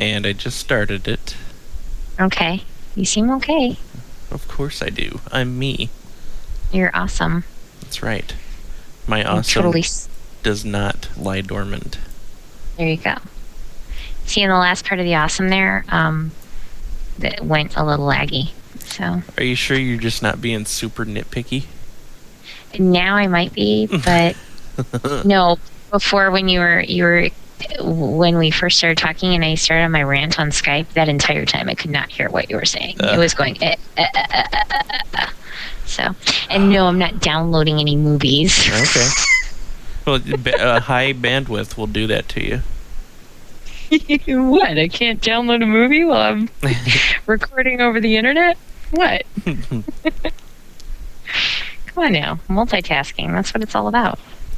and I just started it. Okay. You seem okay. Of course I do. I'm me. You're awesome. That's right. My awesome Totally. does not lie dormant. There you go. See, in the last part of the awesome there, that went a little laggy. So. Are you sure you're just not being super nitpicky? Now I might be, but no. Before, when when we first started talking and I started my rant on Skype, that entire time I could not hear what you were saying. It was going. So, and no, I'm not downloading any movies. Okay. Well, a high bandwidth will do that to you. What? I can't download a movie while I'm recording over the internet? What? Come on now. Multitasking. That's what it's all about.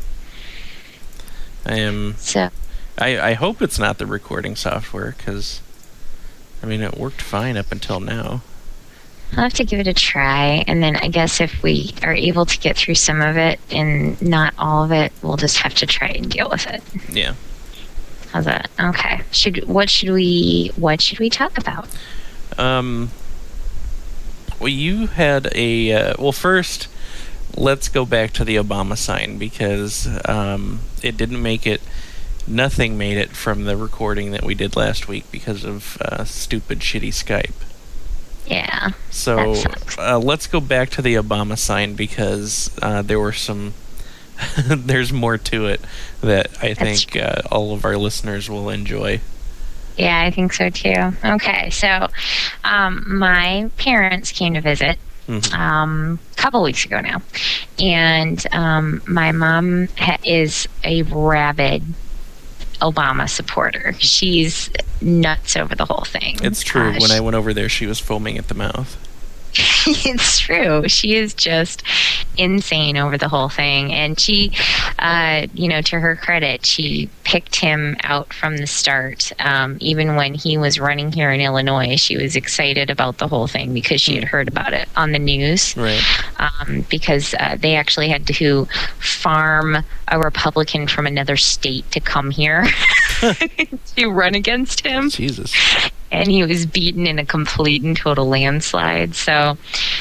I hope it's not the recording software, because, I mean, it worked fine up until now. I'll have to give it a try, and then I guess if we are able to get through some of it and not all of it, we'll just have to try and deal with it. Yeah. How's that? Okay. What should we talk about? Well, you had well, first, let's go back to the Obama sign, because it didn't make it. Nothing made it from the recording that we did last week because of stupid, shitty Skype. Yeah. So let's go back to the Obama sign, because there were some. There's more to it that I think all of our listeners will enjoy. Yeah, I think so too. Okay, so my parents came to visit a couple weeks ago now, and my mom is a rabid Obama supporter. She's nuts over the whole thing. It's true. When I went over there, she was foaming at the mouth. It's true. She is just insane over the whole thing. And she, to her credit, she picked him out from the start. Even when he was running here in Illinois, she was excited about the whole thing because she had heard about it on the news. Right. Because they actually had to farm a Republican from another state to come here to run against him. Jesus. And he was beaten in a complete and total landslide. So,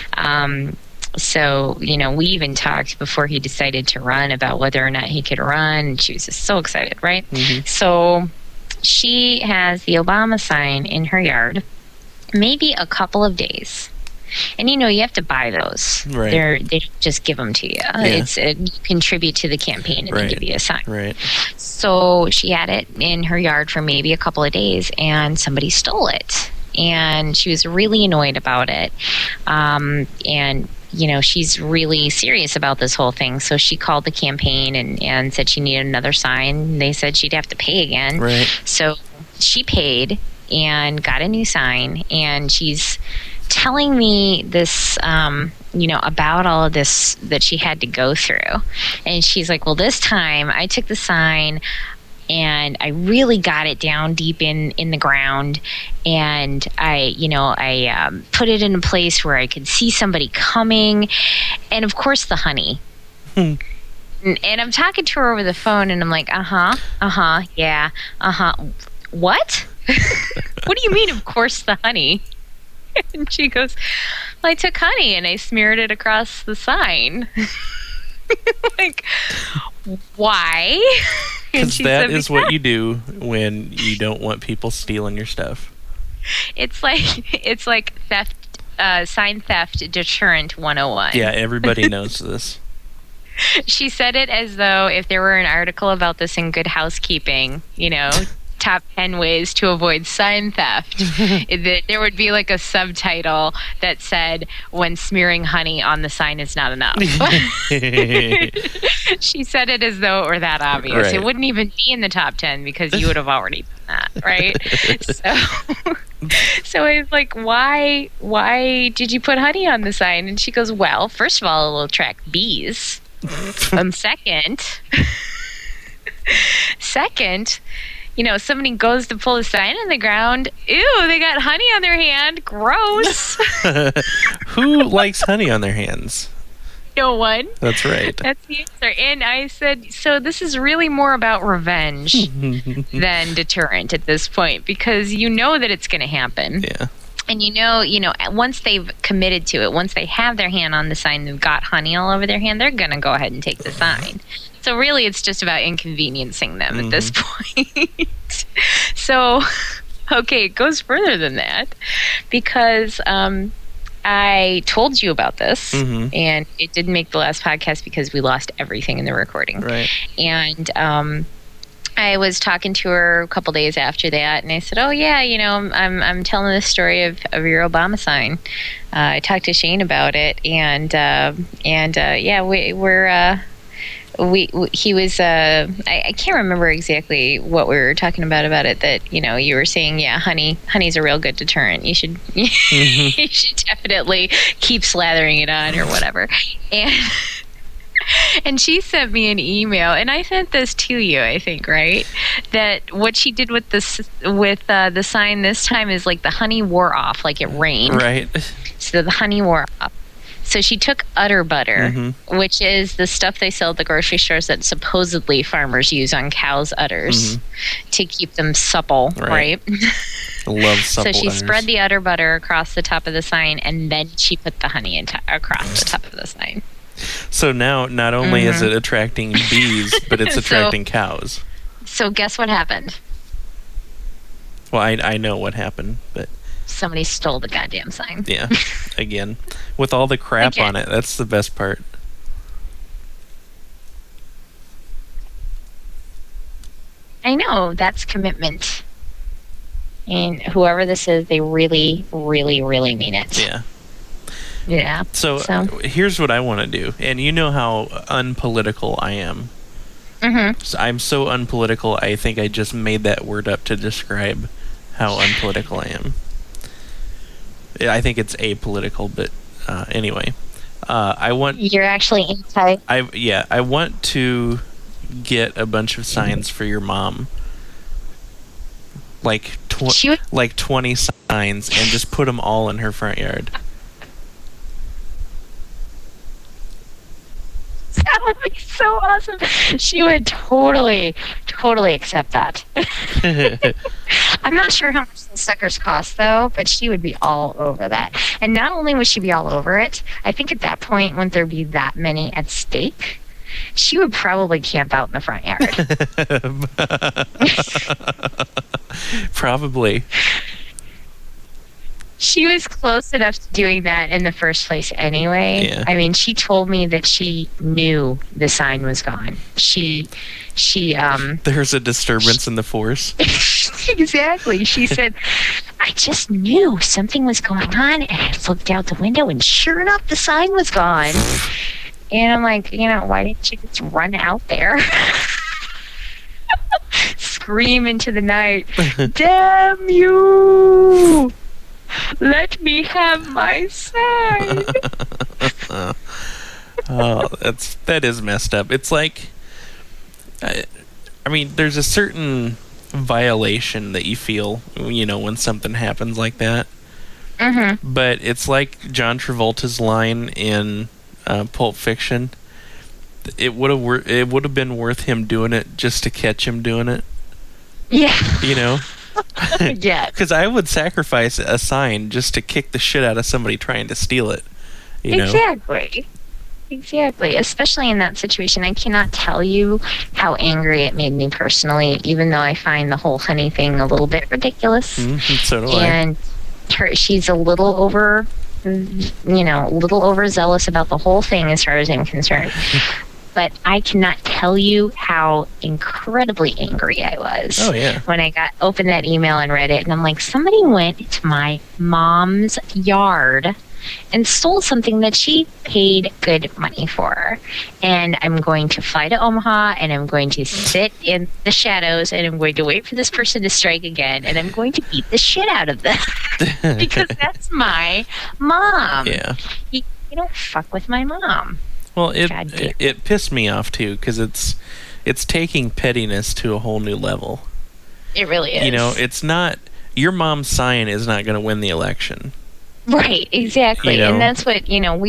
we even talked before he decided to run about whether or not he could run. And she was just so excited, right? Mm-hmm. So she has the Obama sign in her yard, maybe a couple of days. And you have to buy those. Right. They just give them to you. Yeah. You contribute to the campaign and they give you a sign. Right. So she had it in her yard for maybe a couple of days, and somebody stole it. And she was really annoyed about it. She's really serious about this whole thing. So she called the campaign and said she needed another sign. They said she'd have to pay again. Right. So she paid and got a new sign, and she's telling me this, about all of this that she had to go through. And she's like, well, this time I took the sign and I really got it down deep in the ground, and I put it in a place where I could see somebody coming, and of course the honey. And I'm talking to her over the phone, and I'm like, yeah, what? What do you mean, of course the honey? And she goes, well, I took honey and I smeared it across the sign. Like, why? Because that is what you do when you don't want people stealing your stuff. It's like theft, sign theft deterrent 101. Yeah, everybody knows this. She said it as though if there were an article about this in Good Housekeeping, top 10 ways to avoid sign theft, there would be like a subtitle that said, when smearing honey on the sign is not enough. She said it as though it were that obvious. Right. It wouldn't even be in the top 10 because you would have already done that, right? So I was like, why did you put honey on the sign? And she goes, well, first of all, it'll attract bees. Second, somebody goes to pull a sign in the ground. Ew, they got honey on their hand. Gross. Who likes honey on their hands? no one. That's right. That's the answer. And I said, so this is really more about revenge than deterrent at this point, because you know that it's going to happen. Yeah. And once they've committed to it, once they have their hand on the sign, they've got honey all over their hand, they're going to go ahead and take the sign. So really, it's just about inconveniencing them at this point. So, okay, it goes further than that, because I told you about this, and it didn't make the last podcast because we lost everything in the recording. Right. And I was talking to her a couple days after that, and I said, "Oh yeah, I'm telling the story of your Obama sign." I talked to Shane about it, and he was. I can't remember exactly what we were talking about it. That you were saying, yeah, honey's a real good deterrent. You should you should definitely keep slathering it on or whatever. And she sent me an email, and I sent this to you, I think, right? That what she did with the sign this time is like the honey wore off, like it rained. Right. So the honey wore off. So she took udder butter, which is the stuff they sell at the grocery stores that supposedly farmers use on cows' udders to keep them supple, right? I love supple So she udders. spread the udder butter across the top of the sign, and then she put the honey across the top of the sign. So now, not only is it attracting bees, but it's attracting cows. So guess what happened? Well, I know what happened, but Somebody stole the goddamn sign. yeah, again, with all the crap on it, that's the best part. I know, that's commitment. And whoever this is, they really, really, really mean it. Yeah. Yeah. So here's what I want to do, and you know how unpolitical I am. So I'm so unpolitical, I think I just made that word up to describe how unpolitical I am. I think it's apolitical, but anyway. I want... You're actually anti... I want to get a bunch of signs for your mom. Like 20 signs, and just put them all in her front yard. That would be so awesome. She would totally accept that. I'm not sure how much the suckers cost, though, but she would be all over that. And not only would she be all over it, I think at that point, wouldn't there be that many at stake? She would probably camp out in the front yard. Probably. She was close enough to doing that in the first place anyway. Yeah. I mean, she told me that she knew the sign was gone. There's a disturbance in the force. Exactly. She said, I just knew something was going on, and I looked out the window, and sure enough, the sign was gone. And I'm like, why didn't you just run out there? Scream into the night, damn you! Let me have my sign. Oh, that is messed up. It's like, I mean, there's a certain violation that you feel, when something happens like that. But it's like John Travolta's line in Pulp Fiction. It would have been worth him doing it just to catch him doing it. Yeah. Yeah. Because I would sacrifice a sign just to kick the shit out of somebody trying to steal it. Exactly. Especially in that situation. I cannot tell you how angry it made me personally, even though I find the whole honey thing a little bit ridiculous. So do and she's a little overzealous about the whole thing as far as I'm concerned. But I cannot tell you how incredibly angry I was when I opened that email and read it. And I'm like, somebody went to my mom's yard and stole something that she paid good money for. And I'm going to fly to Omaha, and I'm going to sit in the shadows, and I'm going to wait for this person to strike again, and I'm going to beat the shit out of them. Because that's my mom. Yeah. You don't fuck with my mom. Well, it pissed me off too, because it's taking pettiness to a whole new level. It really is. It's not, your mom's sign is not going to win the election. Right, exactly. And that's what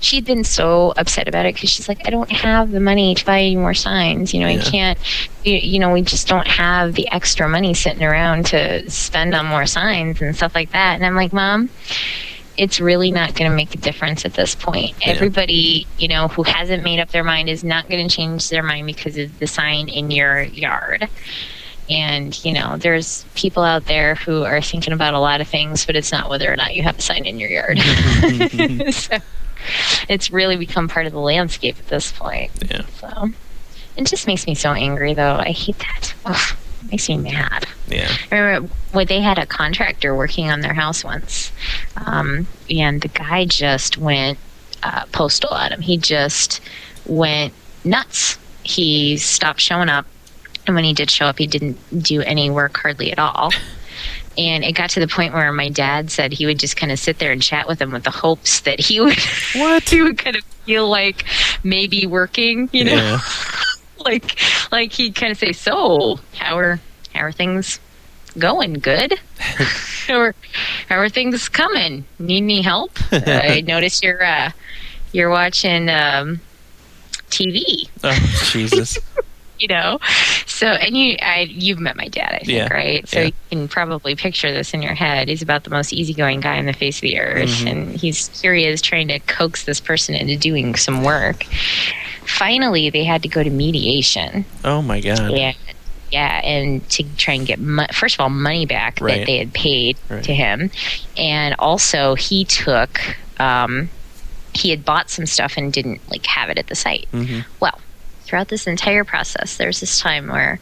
she'd been so upset about it because she's like, I don't have the money to buy any more signs. I can't, we just don't have the extra money sitting around to spend on more signs and stuff like that. And I'm like, Mom, it's really not going to make a difference at this point. Yeah. Everybody, who hasn't made up their mind is not going to change their mind because of the sign in your yard. And, there's people out there who are thinking about a lot of things, but it's not whether or not you have a sign in your yard. So it's really become part of the landscape at this point. Yeah. So it just makes me so angry, though. I hate that. Ugh. Makes me mad. Yeah. I remember when they had a contractor working on their house once, and the guy just went postal on him. He just went nuts. He stopped showing up, and when he did show up, he didn't do any work hardly at all. And it got to the point where my dad said he would just kind of sit there and chat with him with the hopes that he would he would kind of feel like maybe working, Yeah. Like he'd kind of say, so how are things going? Good? How are things coming? Need any help? I noticed you're watching TV. Oh, Jesus. So, and you've met my dad, I think, Yeah. right? So Yeah. you can probably picture this in your head. He's about the most easygoing guy on the face of the earth, Mm-hmm. and here he is trying to coax this person into doing some work. Finally, they had to go to mediation. Oh, my God. Yeah, and to try and get, first of all, money back Right. that they had paid Right. to him. And also, he took, he had bought some stuff and didn't, have it at the site. Mm-hmm. Well, throughout this entire process, there's this time where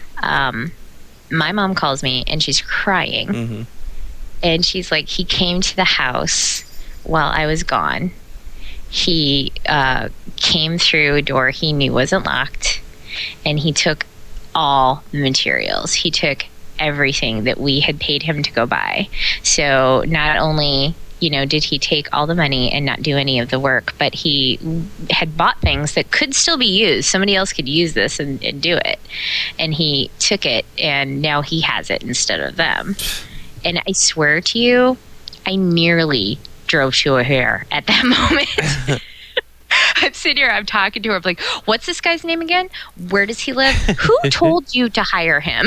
my mom calls me and she's crying. Mm-hmm. And she's like, he came to the house while I was gone. He came through a door he knew wasn't locked, and he took all the materials. He took everything that we had paid him to go buy. So not only, did he take all the money and not do any of the work, but he had bought things that could still be used. Somebody else could use this and do it. And he took it, and now he has it instead of them. And I swear to you, I nearly drove to a hair at that moment. I'm sitting here, I'm talking to her, I'm like, what's this guy's name again? Where does he live? Who told you to hire him?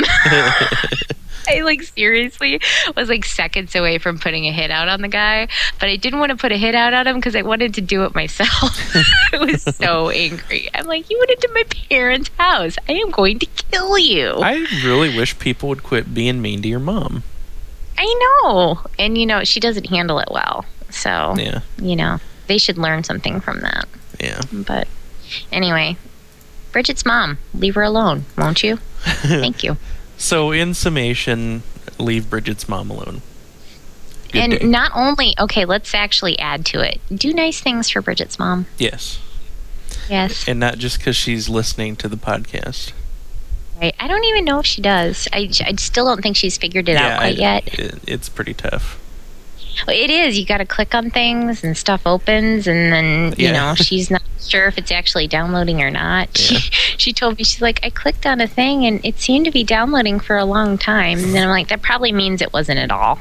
I seriously was seconds away from putting a hit out on the guy, but I didn't want to put a hit out on him because I wanted to do it myself. I was so angry. I'm like, you went into my parents' house. I am going to kill you. I really wish people would quit being mean to your mom. I know. And, she doesn't handle it well. So, Yeah. They should learn something from that. Yeah. But anyway, Bridget's mom, leave her alone, won't you? Thank you. So, in summation, leave Bridget's mom alone. Good and day. not only, okay, let's actually add to it. Do nice things for Bridget's mom. Yes. Yes. And not just because she's listening to the podcast. Right. I don't even know if she does. I still don't think she's figured it out quite yet. It's pretty tough. Well, it is. You got to click on things and stuff opens, and then, she's not sure if it's actually downloading or not. Yeah. She told me, she's like, I clicked on a thing and it seemed to be downloading for a long time. And then I'm like, that probably means it wasn't at all.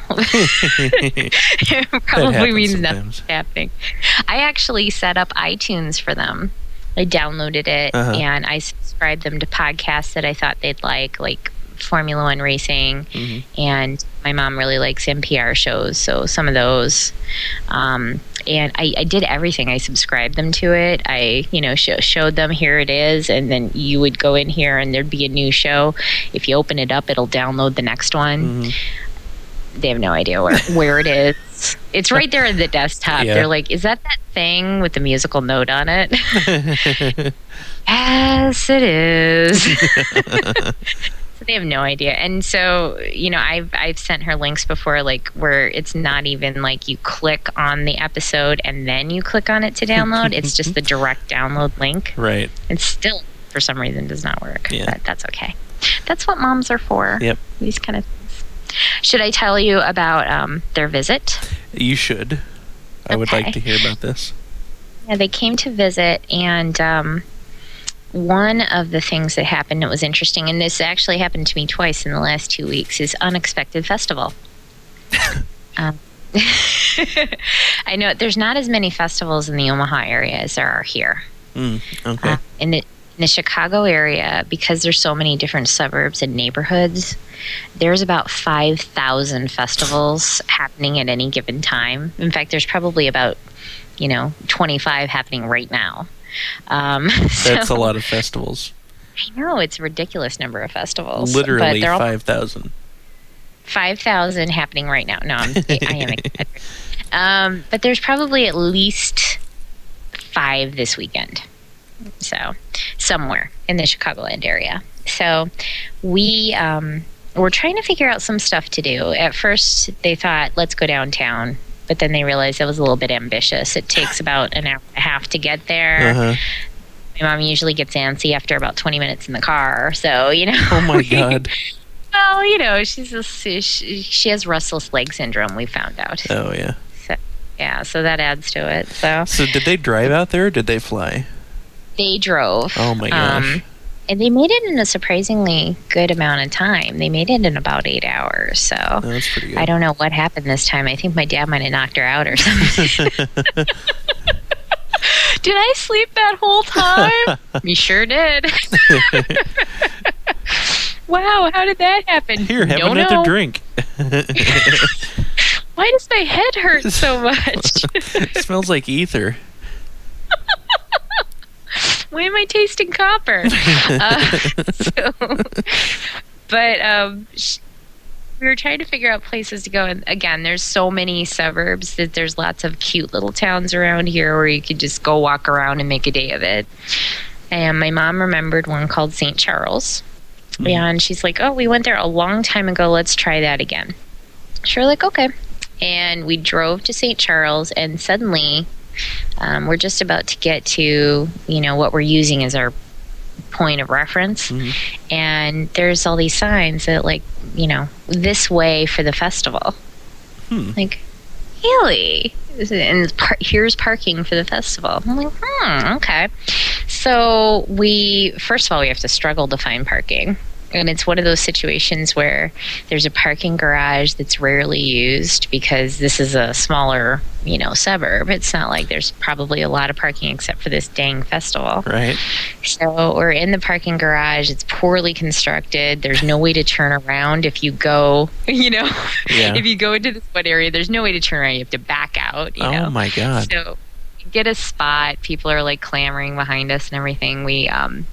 It probably means nothing's happening. I actually set up iTunes for them. I downloaded it and I subscribed them to podcasts that I thought they'd like Formula One racing, and my mom really likes NPR shows, so some of those. And I did everything. I subscribed them to it. I, showed them, here it is, and then you would go in here and there'd be a new show. If you open it up, it'll download the next one. They have no idea where it is. It's right there in the desktop. Yeah. They're like, is that thing with the musical note on it? Yes, it is. So they have no idea. And so, I've sent her links before, where it's not even you click on the episode and then you click on it to download. It's just the direct download link. Right. And still, for some reason, does not work. Yeah. But that's okay. That's what moms are for. Yep. These kind of things. Should I tell you about their visit? You should. I would like to hear about this. Yeah, they came to visit, and one of the things that happened that was interesting, and this actually happened to me twice in the last 2 weeks, is Unexpected Festival. I know there's not as many festivals in the Omaha area as there are here. Okay. In the Chicago area, because there's so many different suburbs and neighborhoods, there's about 5,000 festivals happening at any given time. In fact, there's probably about 25 happening right now. That's a lot of festivals. I know, it's a ridiculous number of festivals. Literally 5,000. 5,000 happening right now. No, I am exaggerating. But there's probably at least 5 this weekend. So, somewhere in the Chicagoland area. So, we're trying to figure out some stuff to do. At first, they thought, let's go downtown. But then they realized that was a little bit ambitious. It takes about an hour and a half to get there. Uh-huh. My mom usually gets antsy after about 20 minutes in the car. So, Oh, my God. Well, she has restless leg syndrome, we found out. Oh, yeah. So that adds to it. So did they drive out there or did they fly? They drove. Oh, my gosh. And they made it in a surprisingly good amount of time. They made it in about 8 hours. So that's pretty good. I don't know what happened this time. I think my dad might have knocked her out or something. Did I sleep that whole time? You sure did. Wow, how did that happen? Here, have another drink. Why does my head hurt so much? It smells like ether. Why am I tasting copper? We were trying to figure out places to go. And again, there's so many suburbs that there's lots of cute little towns around here where you could just go walk around and make a day of it. And my mom remembered one called St. Charles. Mm-hmm. And she's like, oh, we went there a long time ago. Let's try that again. So we're like, okay. And we drove to St. Charles, and suddenly we're just about to get to, what we're using as our point of reference. Mm-hmm. And there's all these signs that, this way for the festival. Like, really? And here's parking for the festival. I'm like, okay. So first of all, we have to struggle to find parking. And it's one of those situations where there's a parking garage that's rarely used because this is a smaller, suburb. It's not like there's probably a lot of parking except for this dang festival. Right. So we're in the parking garage. It's poorly constructed. There's no way to turn around if you go, if you go into this one area, there's no way to turn around. You have to back out. Oh, my God. So get a spot. People are clamoring behind us and everything. We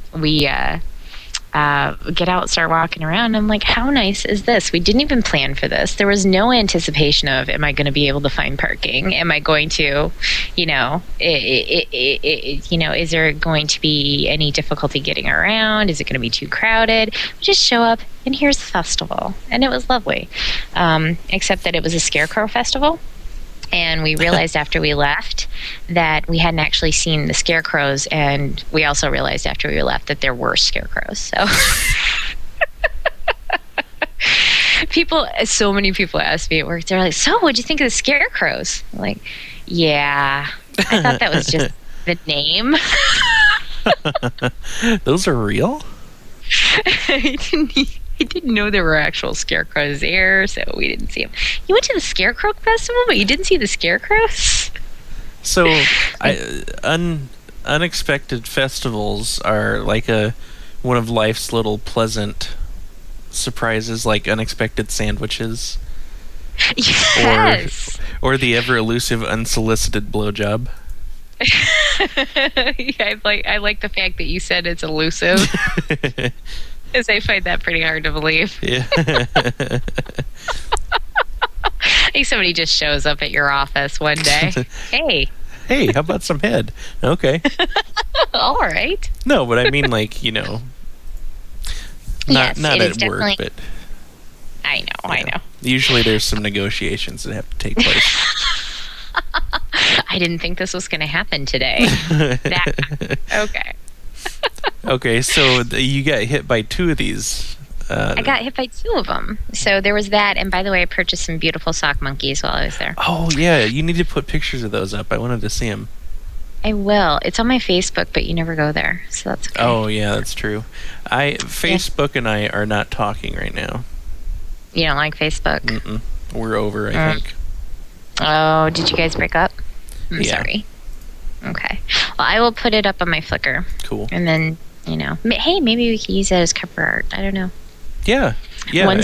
get out, start walking around. I'm like, how nice is this? We didn't even plan for this. There was no anticipation of, am I going to be able to find parking? Am I going to, is there going to be any difficulty getting around? Is it going to be too crowded? We just show up, and here's the festival. And it was lovely. Except that it was a scarecrow festival. And we realized after we left that we hadn't actually seen the scarecrows, and we also realized after we left that there were scarecrows. So so many people asked me at work, they're like, so what'd you think of the scarecrows? I'm like, yeah, I thought that was just the name. Those are real? I didn't know there were actual scarecrows there, so we didn't see them. You went to the Scarecrow Festival, but you didn't see the scarecrows? So, unexpected festivals are like one of life's little pleasant surprises, like unexpected sandwiches. Yes. Or the ever elusive unsolicited blowjob. I like the fact that you said it's elusive. Because I find that pretty hard to believe. Yeah. I think somebody just shows up at your office one day. Hey, how about some head? Okay. All right. No, but I mean, not yes, at work, but I know. Usually there's some negotiations that have to take place. I didn't think this was going to happen today. Okay. Okay, so you got hit by 2 of these. I got hit by 2 of them. So there was that, and by the way, I purchased some beautiful sock monkeys while I was there. Oh, yeah, you need to put pictures of those up. I wanted to see them. I will. It's on my Facebook, but you never go there, so that's okay. Oh, yeah, that's true. Facebook and I are not talking right now. You don't like Facebook? Mm-mm. We're over, I think. Oh, did you guys break up? I'm Yeah. sorry. Okay. Well, I will put it up on my Flickr. Cool. And then, hey, maybe we could use that as cover art. I don't know. Yeah. One's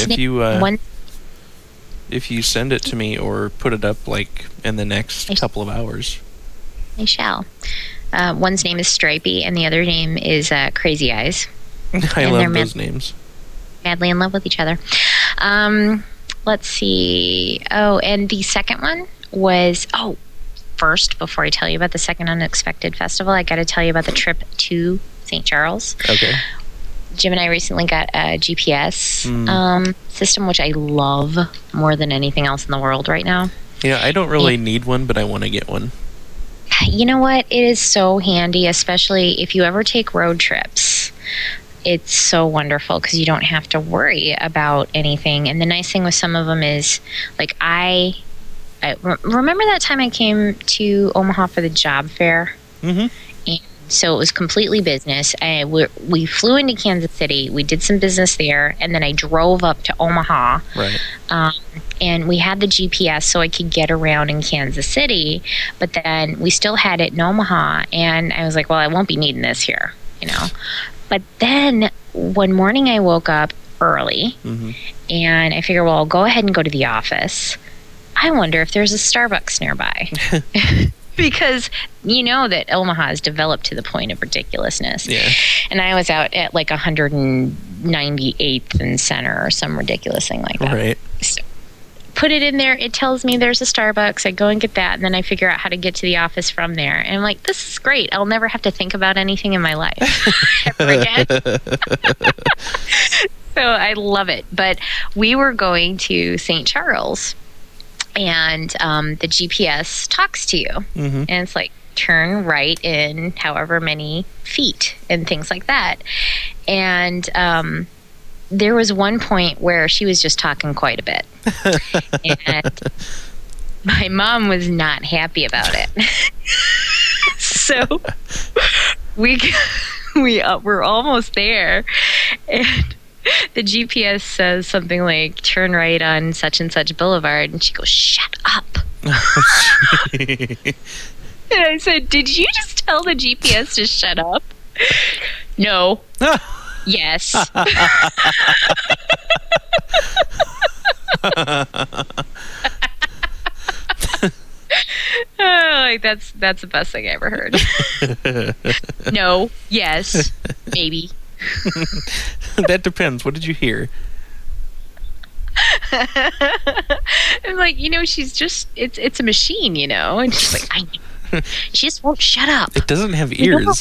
If you send it to me or put it up like in the next couple of hours. I shall. One's name is Stripey, and the other name is Crazy Eyes. I love those names. Madly in love with each other. Let's see. Oh, and the second one was... First, before I tell you about the second Unexpected Festival, I got to tell you about the trip to St. Charles. Okay. Jim and I recently got a GPS system, which I love more than anything else in the world right now. Yeah, I don't really need one, but I want to get one. You know what? It is so handy, especially if you ever take road trips. It's so wonderful because you don't have to worry about anything. And the nice thing with some of them is, like, I remember that time I came to Omaha for the job fair? Mm-hmm. And so it was completely business. We flew into Kansas City. We did some business there. And then I drove up to Omaha. Right. And we had the GPS so I could get around in Kansas City. But then we still had it in Omaha. And I was like, well, I won't be needing this here, But then one morning I woke up early. Mm-hmm. And I figured, well, I'll go ahead and go to the office. I wonder if there's a Starbucks nearby. Because you know that Omaha has developed to the point of ridiculousness. Yeah. And I was out at like 198th and Center or some ridiculous thing like that. Right. So put it in there. It tells me there's a Starbucks. I go and get that. And then I figure out how to get to the office from there. And I'm like, this is great. I'll never have to think about anything in my life ever again. So I love it. But we were going to St. Charles. And the GPS talks to you. Mm-hmm. And it's like, turn right in however many feet and things like that. And there was one point where she was just talking quite a bit. And my mom was not happy about it. So we're almost there. And the GPS says something like, turn right on such and such boulevard. And she goes, shut up. And I said, did you just tell the GPS to shut up? No. Yes. Like that's the best thing I ever heard. No. Yes. Maybe. That depends. What did you hear? I'm like, she's just it's a machine, and she's like, I know. She just won't shut up. It doesn't have ears.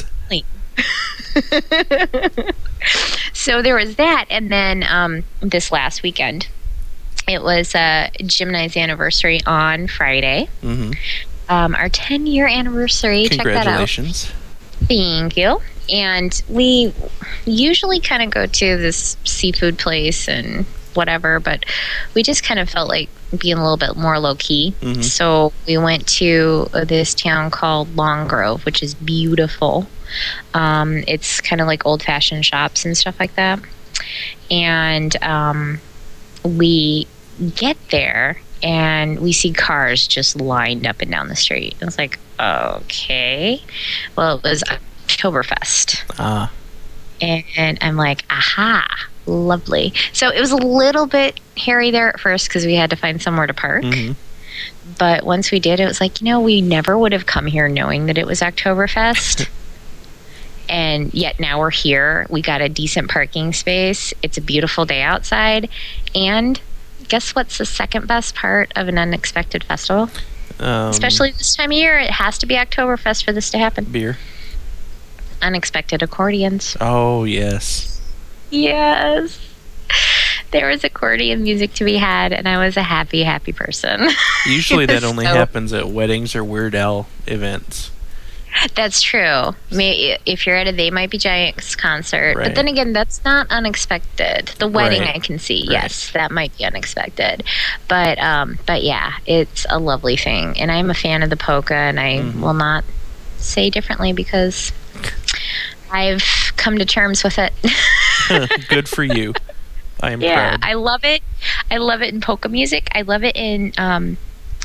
So there was that, and then this last weekend it was Jim and I's anniversary on Friday. Mm-hmm. Our 10-year anniversary. Check that out. Congratulations. Thank you. And we usually kind of go to this seafood place and whatever, but we just kind of felt like being a little bit more low-key. Mm-hmm. So we went to this town called Long Grove, which is beautiful. It's kind of like old-fashioned shops and stuff like that. And we get there, and we see cars just lined up and down the street. I was like, okay. Well, it was Oktoberfest. Ah. And I'm like, aha, lovely. So it was a little bit hairy there at first because we had to find somewhere to park. Mm-hmm. But once we did, it was like, we never would have come here knowing that it was Oktoberfest. And yet now we're here. We got a decent parking space. It's a beautiful day outside. And guess what's the second best part of an Unexpected Festival? Especially this time of year, it has to be Oktoberfest for this to happen. Beer. Unexpected accordions. Oh, yes. Yes. There was accordion music to be had, and I was a happy, happy person. Usually that only happens at weddings or Weird Al events. That's true. If you're at a They Might Be Giants concert. Right. But then again, that's not unexpected. The wedding Right. I can see. Right. Yes, that might be unexpected. But yeah, it's a lovely thing. And I'm a fan of the polka, and I will not say differently because I've come to terms with it. Good for you. I am Yeah, proud. I love it. I love it in polka music. I love it in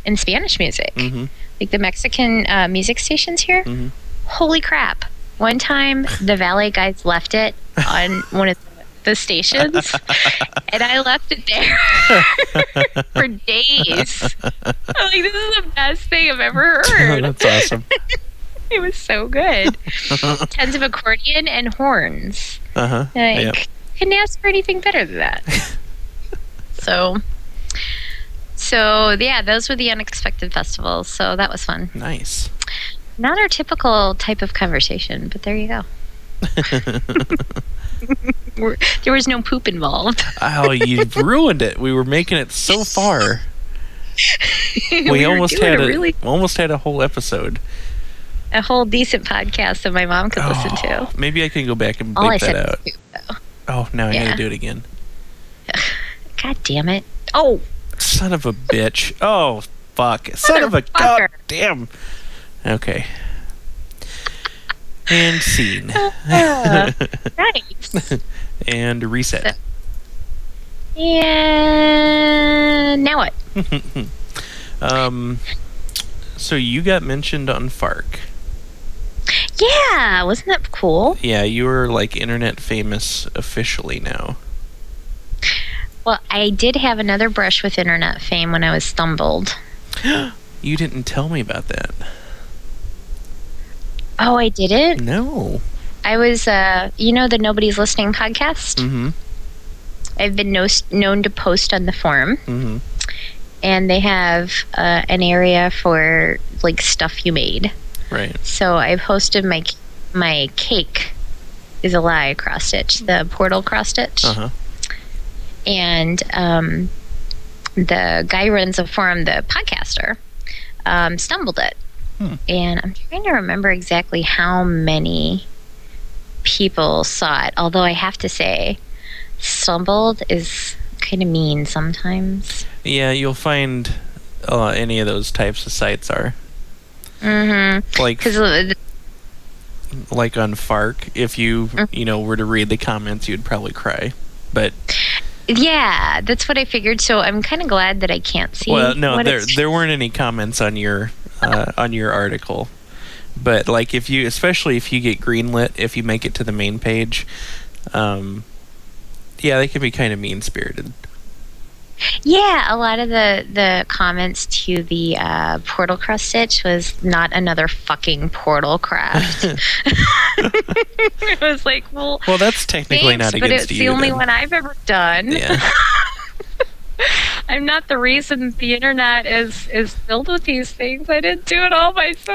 and Spanish music, like the Mexican music stations here. Holy crap! One time, the valet guys left it on one of the stations, and I left it there for days. I'm like, this is the best thing I've ever heard. That's awesome. It was so good. Tons of accordion and horns. Couldn't ask for anything better than that. So yeah, those were the unexpected festivals. So that was fun. Nice. Not our typical type of conversation, but there you go. There was no poop involved. Oh, you ruined it. We were making it so far. We almost had a whole episode. A whole decent podcast that my mom could listen to. Maybe I can go back and bleep that out. Poop, though. Oh, now I gotta do it again. God damn it. Oh! Son of a bitch. Oh, fuck. Son of a goddamn. Okay. And scene. Nice. And reset. And now what? So you got mentioned on FARC. Yeah, wasn't that cool? Yeah, you were like internet famous officially now. Well, I did have another brush with internet fame when I was stumbled. You didn't tell me about that. Oh, I didn't? No. I was, the Nobody's Listening podcast? I've been known to post on the forum. And they have an area for, like, stuff you made. Right. So I posted my cake is a lie cross stitch, the portal cross stitch. And the guy who runs the forum, the podcaster, stumbled it. And I'm trying to remember exactly how many people saw it. Although I have to say, stumbled is kind of mean sometimes. Yeah, you'll find any of those types of sites are. Like on FARC, if you were to read the comments, you'd probably cry. But yeah, that's what I figured. So I'm kind of glad that I can't see. Well, no, there weren't any comments on your article. But like especially if you get greenlit, if you make it to the main page, yeah, they can be kind of mean-spirited. Yeah, a lot of the comments to the portal cross stitch was not another fucking portal craft. It was like, well, that's technically not against you. But it's the only one I've ever done. Yeah. I'm not the reason the internet is filled with these things. I didn't do it all myself.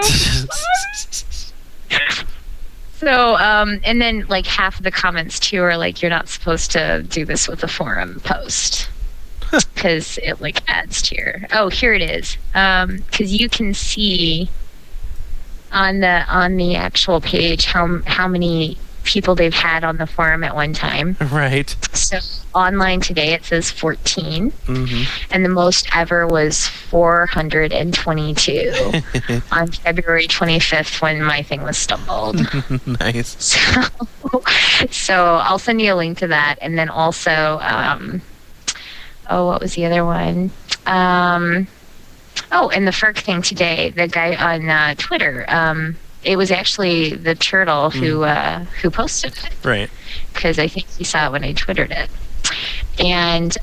So, and then like half of the comments too are like, you're not supposed to do this with a forum post. Because it like adds to your... Oh, here it is. Because you can see on the actual page how many people they've had on the forum at one time. Right. So online today it says 14, and the most ever was 422 on February 25th when my thing was stumbled. Nice. So I'll send you a link to that, and then also what was the other one? And the FERC thing today, the guy on Twitter, it was actually the turtle who posted it. Right. Because I think he saw it when I Twittered it. And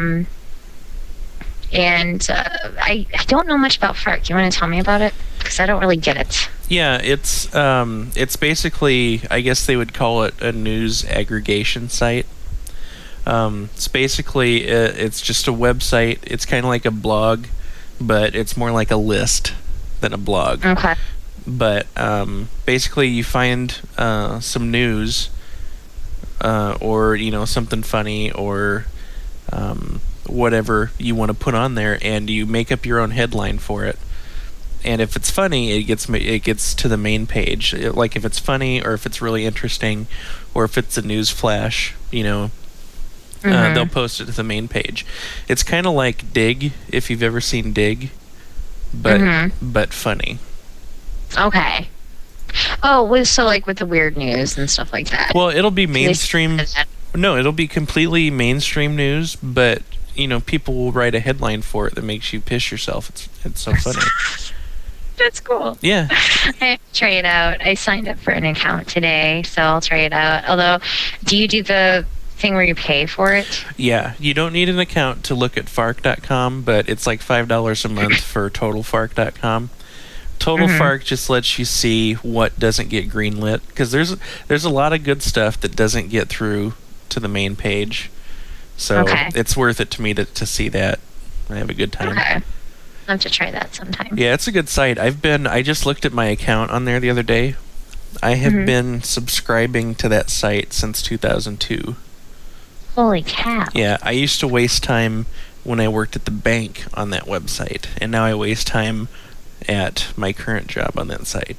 I don't know much about FERC. You want to tell me about it? Because I don't really get it. Yeah, it's basically, I guess they would call it a news aggregation site. It's basically, it's just a website. It's kind of like a blog, but it's more like a list than a blog. Okay. But basically, you find some news, or something funny, or whatever you want to put on there, and you make up your own headline for it. And if it's funny, it gets to the main page. Like if it's funny, or if it's really interesting, or if it's a news flash, they'll post it to the main page. It's kind of like Dig, if you've ever seen Dig, but funny. Okay. Oh, so like with the weird news and stuff like that. Well, it'll be mainstream. No, it'll be completely mainstream news, but people will write a headline for it that makes you piss yourself. It's so funny. That's cool. Yeah. I have to try it out. I signed up for an account today, so I'll try it out. Although, do you do the thing where you pay for it? Yeah, you don't need an account to look at Fark.com, but it's like $5 a month for TotalFark.com. Total Fark just lets you see what doesn't get greenlit, because there's a lot of good stuff that doesn't get through to the main page. So it's worth it to me to see that. I have a good time. Okay. I'll have to try that sometime. Yeah, it's a good site. I just looked at my account on there the other day. I have been subscribing to that site since 2002. Holy cow. Yeah, I used to waste time when I worked at the bank on that website, and now I waste time at my current job on that site.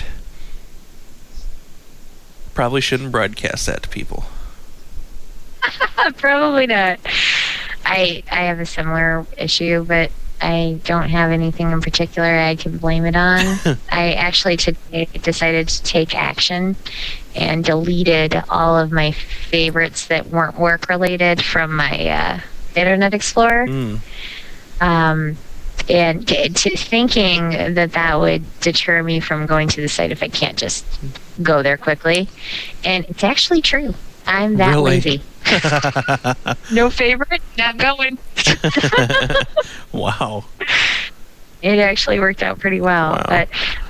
Probably shouldn't broadcast that to people. Probably not. I have a similar issue, but I don't have anything in particular I can blame it on. I actually today decided to take action and deleted all of my favorites that weren't work related from my Internet Explorer. And thinking that would deter me from going to the site if I can't just go there quickly. And it's actually true. I'm that lazy. No favorite, not going. Wow. It actually worked out pretty well. Wow. But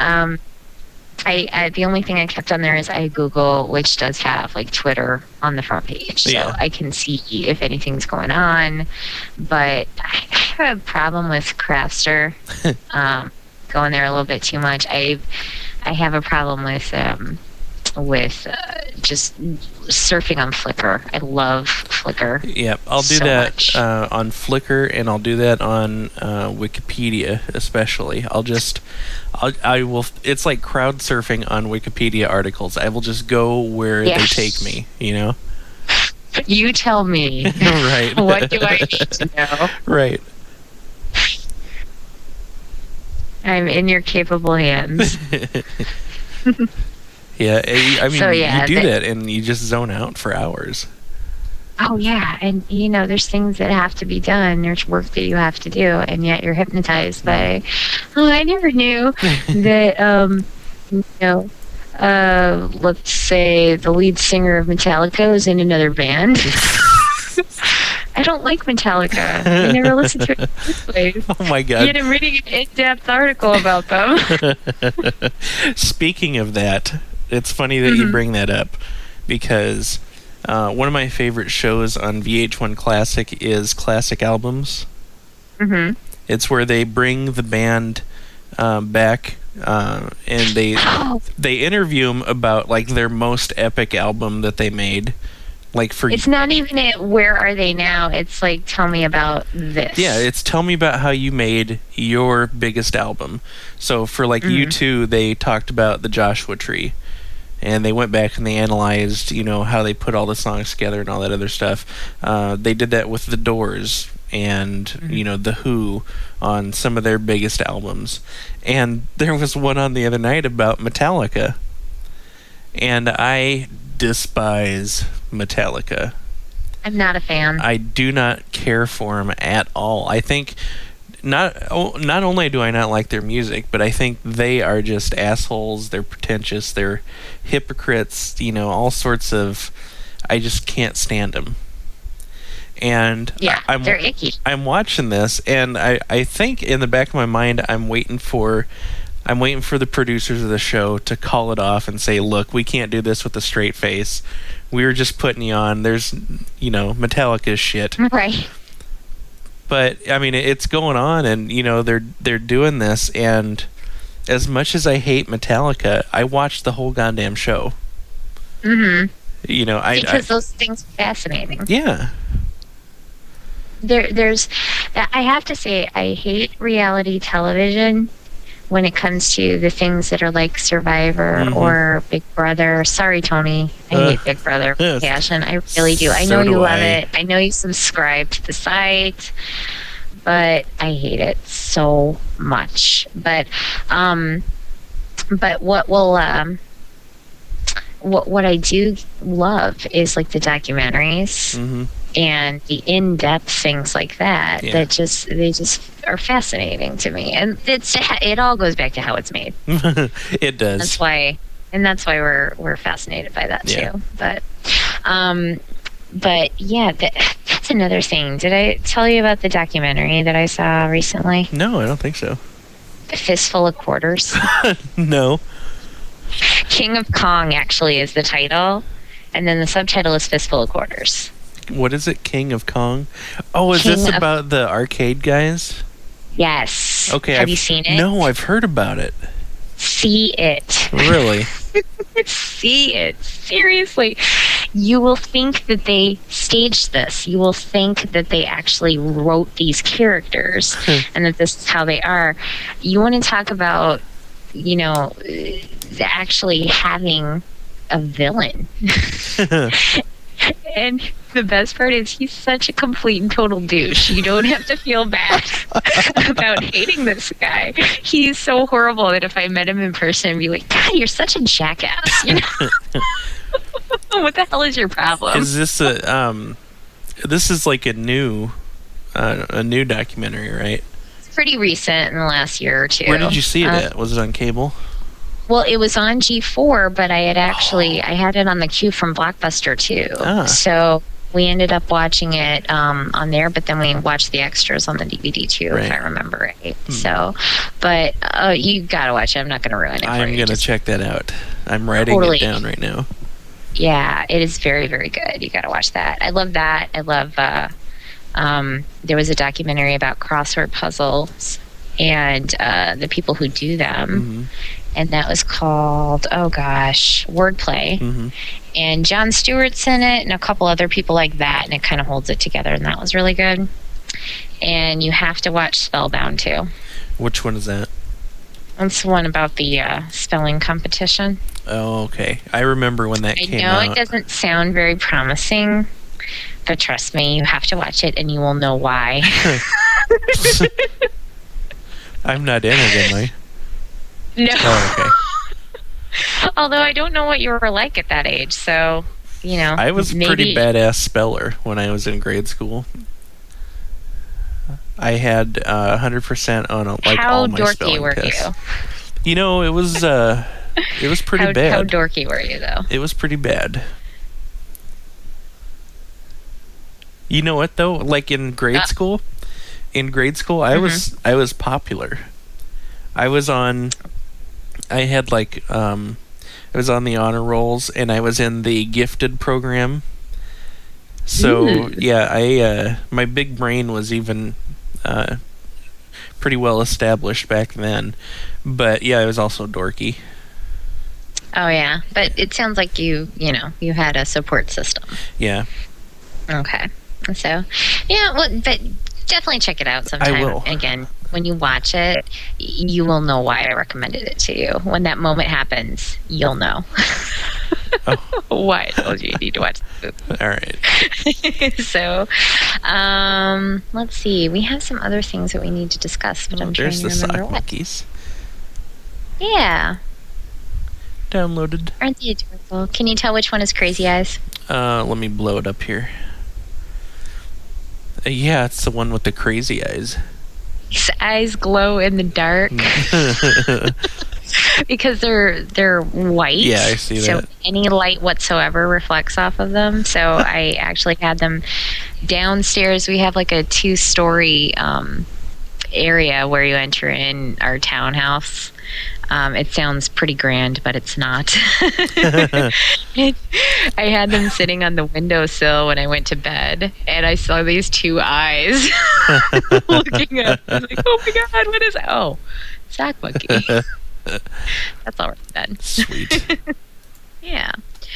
I the only thing I kept on there is Google, which does have like Twitter on the front page, so I can see if anything's going on. But I have a problem with Crafster, going there a little bit too much. I have a problem with just surfing on Flickr. I love Flickr. Yeah, I'll do that on Flickr, and I'll do that on Wikipedia especially. I will. It's like crowd surfing on Wikipedia articles. I will just go where they take me. You tell me. Right. What do I need to know? Right. I'm in your capable hands. Yeah, I mean, you do that and you just zone out for hours. Oh, yeah. And, there's things that have to be done. There's work that you have to do, and yet you're hypnotized by, I never knew that, let's say the lead singer of Metallica is in another band. I don't like Metallica. I never listened to it in the first place. Oh, my God. Yet I'm reading an in-depth article about them. Speaking of that, it's funny that you bring that up, because one of my favorite shows on VH1 Classic is Classic Albums. It's where they bring the band back, and they interview them about like their most epic album that they made. It's not even where are they now? It's like, tell me about this. Yeah, it's tell me about how you made your biggest album. So for U2, they talked about the Joshua Tree, and they went back and they analyzed, how they put all the songs together and all that other stuff. They did that with The Doors and The Who on some of their biggest albums. And there was one on the other night about Metallica, and I despise Metallica. I'm not a fan. I do not care for them at all. I think not only do I not like their music, but I think they are just assholes. They're pretentious. They're hypocrites. All sorts of. I just can't stand them. And they're icky. I'm watching this, and I think in the back of my mind, I'm waiting for the producers of the show to call it off and say, look, we can't do this with a straight face. We were just putting you on. There's, Metallica's shit. Right. But, I mean, it's going on, and, they're doing this, and as much as I hate Metallica, I watched the whole goddamn show. Because those things are fascinating. Yeah. I have to say, I hate reality television when it comes to the things that are like Survivor or Big Brother. Sorry, Tony. I hate Big Brother with passion. I really do. I know you love it. I know you subscribe to the site, but I hate it so much. But what I do love is like the documentaries. and the in-depth things like that they just are fascinating to me. And it all goes back to how it's made. It does. That's why we're fascinated by that too. But yeah, that's another thing. Did I tell you about the documentary that I saw recently? No, I don't think so. A Fistful of Quarters. No. King of Kong actually is the title, and then the subtitle is Fistful of Quarters. What is it? King of Kong? Oh, is this about the arcade guys? Yes. Okay. Have you seen it? No, I've heard about it. See it. Really? See it. Seriously. You will think that they staged this. You will think that they actually wrote these characters and that this is how they are. You want to talk about, actually having a villain. And the best part is he's such a complete and total douche. You don't have to feel bad about hating this guy. He's so horrible that if I met him in person, I'd be like, God, you're such a jackass. What the hell is your problem? Is this this is like a new documentary, right? It's pretty recent in the last year or two. Where did you see it at? Was it on cable? Well, it was on G4, but I had it on the queue from Blockbuster too. So we ended up watching it on there, but then we watched the extras on the DVD too, if I remember right. So, but you gotta watch it. I'm not gonna ruin it. I'm gonna check that out. I'm writing it down right now. Yeah, it is very, very good. You gotta watch that. I love that. I love. There was a documentary about crossword puzzles and the people who do them. Mm-hmm. And that was called, Wordplay. Mm-hmm. And Jon Stewart's in it and a couple other people like that, and it kind of holds it together, and that was really good. And you have to watch Spellbound, too. Which one is that? That's the one about the spelling competition. Oh, okay. I remember when that came out. I know it doesn't sound very promising, but trust me, you have to watch it, and you will know why. I'm not in it, am I? No. Oh, okay. Although I don't know what you were like at that age, so, I was a pretty badass speller when I was in grade school. I had 100% on all my spelling tests. How dorky were you? It was pretty bad. How dorky were you, though? It was pretty bad. You know what, though? Like in grade school, I was popular. I was on the honor rolls, and I was in the gifted program. So my big brain was even pretty well established back then. But yeah, I was also dorky. Oh yeah, but it sounds like you had a support system. Yeah. Okay. So but definitely check it out sometime. I will. Again, when you watch it, you will know why I recommended it to you. When that moment happens, you'll know why I told you need to watch the movie. All right. So, let's see. We have some other things that we need to discuss, but I'm trying to remember sock monkeys. Yeah. Downloaded. Aren't they adorable? Can you tell which one is Crazy Eyes? Let me blow it up here. Yeah, it's the one with the crazy eyes. His eyes glow in the dark. Because they're white. Yeah, I see that. So any light whatsoever reflects off of them. So I actually had them downstairs. We have like a 2-story area where you enter in our townhouse. It sounds pretty grand, but it's not. I had them sitting on the windowsill when I went to bed, and I saw these 2 eyes looking up. I was like, oh my God, what is that? Oh, sock monkey. That's all right then. Sweet. Yeah.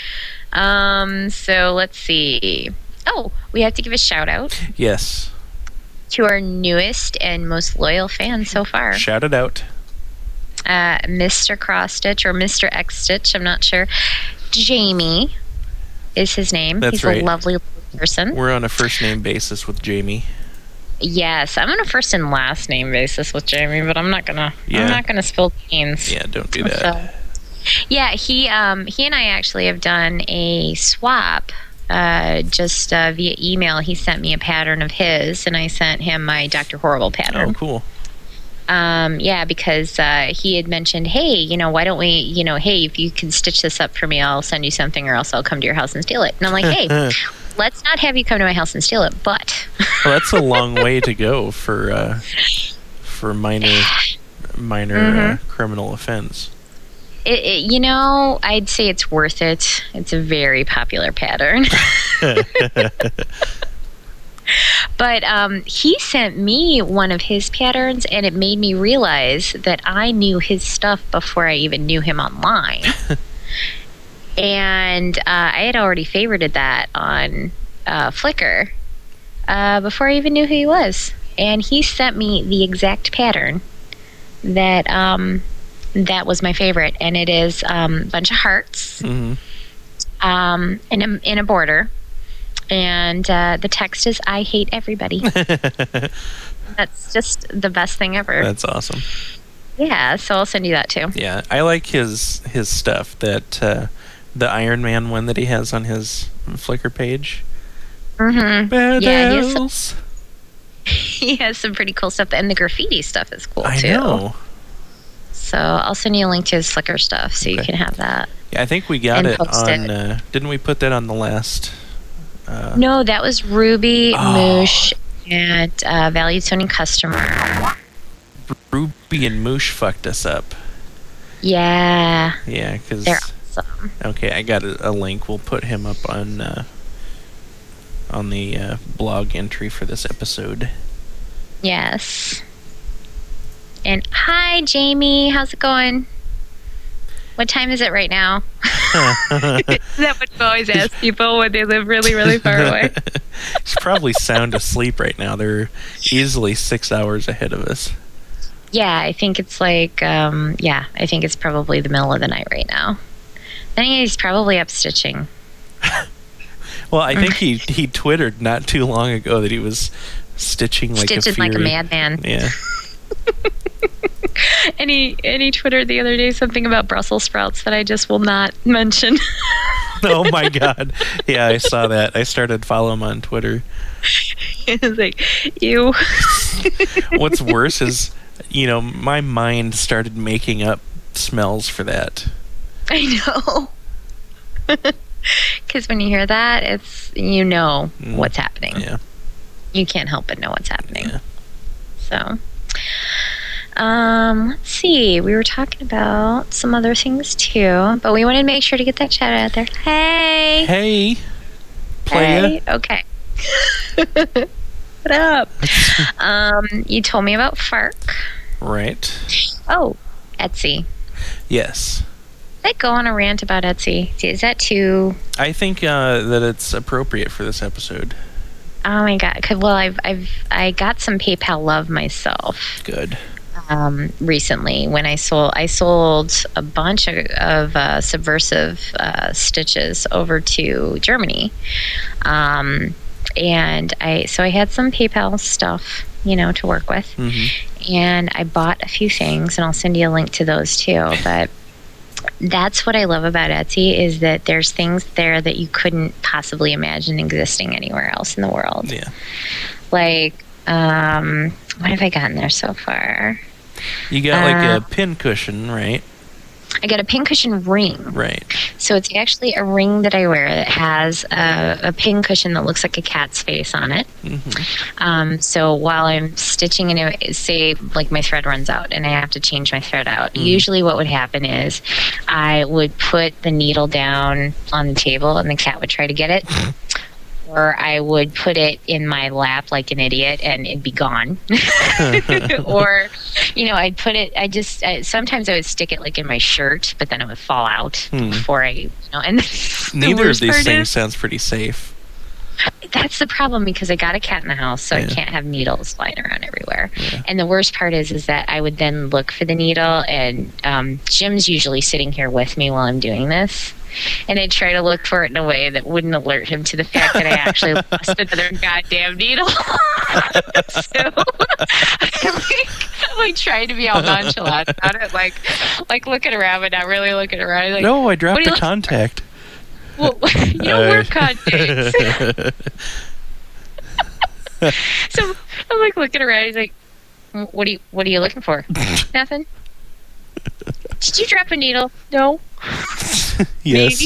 So let's see. Oh, we have to give a shout out. Yes. To our newest and most loyal fan so far. Shout it out. Mr. Cross Stitch or Mr. X Stitch, I'm not sure. Jamie is his name. That's He's right. a lovely person. We're on a first name basis with Jamie. Yes, I'm on a first and last name basis with Jamie, but I'm not gonna spill beans. Yeah, don't do that. So, yeah, he and I actually have done a swap just via email. He sent me a pattern of his, and I sent him my Dr. Horrible pattern. Oh, cool. Yeah, because he had mentioned, hey, why don't we, hey, if you can stitch this up for me, I'll send you something, or else I'll come to your house and steal it. And I'm like, hey, let's not have you come to my house and steal it, but. Well, that's a long way to go for minor criminal offense. I'd say it's worth it. It's a very popular pattern. But he sent me one of his patterns, and it made me realize that I knew his stuff before I even knew him online. And I had already favorited that on Flickr before I even knew who he was. And he sent me the exact pattern that was my favorite, and it is a bunch of hearts in a border. And the text is, I hate everybody. That's just the best thing ever. That's awesome. Yeah, so I'll send you that too. Yeah, I like his stuff, that the Iron Man one that he has on his Flickr page. Mm-hmm. Yeah, Badass. he has some pretty cool stuff, and the graffiti stuff is cool too. I know. So I'll send you a link to his Flickr stuff so you can have that. Yeah, I think we got it on... didn't we put that on the last... No, that was Ruby, Moosh, and Valued Sony Customer. Ruby and Moosh fucked us up. Yeah. Yeah, because... They're awesome. Okay, I got a link. We'll put him up on the blog entry for this episode. Yes. And hi, Jamie. How's it going? What time is it right now? That would always ask people when they live really, really far away. He's probably sound asleep right now. They're easily 6 hours ahead of us. Yeah, I think it's like, I think it's probably the middle of the night right now. Then he's probably up stitching. Well, I think he twittered not too long ago that he was stitching like a fury. Like a madman. Yeah. And he twittered the other day something about Brussels sprouts that I just will not mention. Oh my god. Yeah, I saw that. I started following him on Twitter. It was like, ew. What's worse is, my mind started making up smells for that. I know. Because when you hear that, it's, what's happening. Yeah. You can't help but know what's happening. Yeah. So... let's see. We were talking about some other things too, but we wanted to make sure to get that shout out there. Hey. Hey. Playa. Hey. Okay. What up? You told me about Fark. Right. Oh, Etsy. Yes. Did I go on a rant about Etsy? Is that too... I think that it's appropriate for this episode. Oh my god. Well, I got some PayPal love myself. Good. Recently, when I sold a bunch of subversive stitches over to Germany, and I had some PayPal stuff, to work with, and I bought a few things, and I'll send you a link to those too. But that's what I love about Etsy, is that there's things there that you couldn't possibly imagine existing anywhere else in the world. Yeah. Like, what have I gotten there so far? You got like a pin cushion, right? I got a pincushion ring. Right. So it's actually a ring that I wear that has a pincushion that looks like a cat's face on it. So while I'm stitching, and say like my thread runs out and I have to change my thread out, usually what would happen is I would put the needle down on the table and the cat would try to get it. Or I would put it in my lap like an idiot and it'd be gone. Or, I'd put it, sometimes I would stick it like in my shirt, but then it would fall out before and neither of these things sounds pretty safe. That's the problem, because I got a cat in the house, so I can't have needles flying around everywhere. Yeah. And the worst part is that I would then look for the needle, and Jim's usually sitting here with me while I'm doing this. And I'd try to look for it in a way that wouldn't alert him to the fact that I actually lost another goddamn needle. So I'm like trying to be all nonchalant about it, like looking around but not really looking around. Like, no, I dropped the contact. Work context. So I'm like looking around. He's like, what are you looking for? Nothing. Did you drop a needle? No. Yes.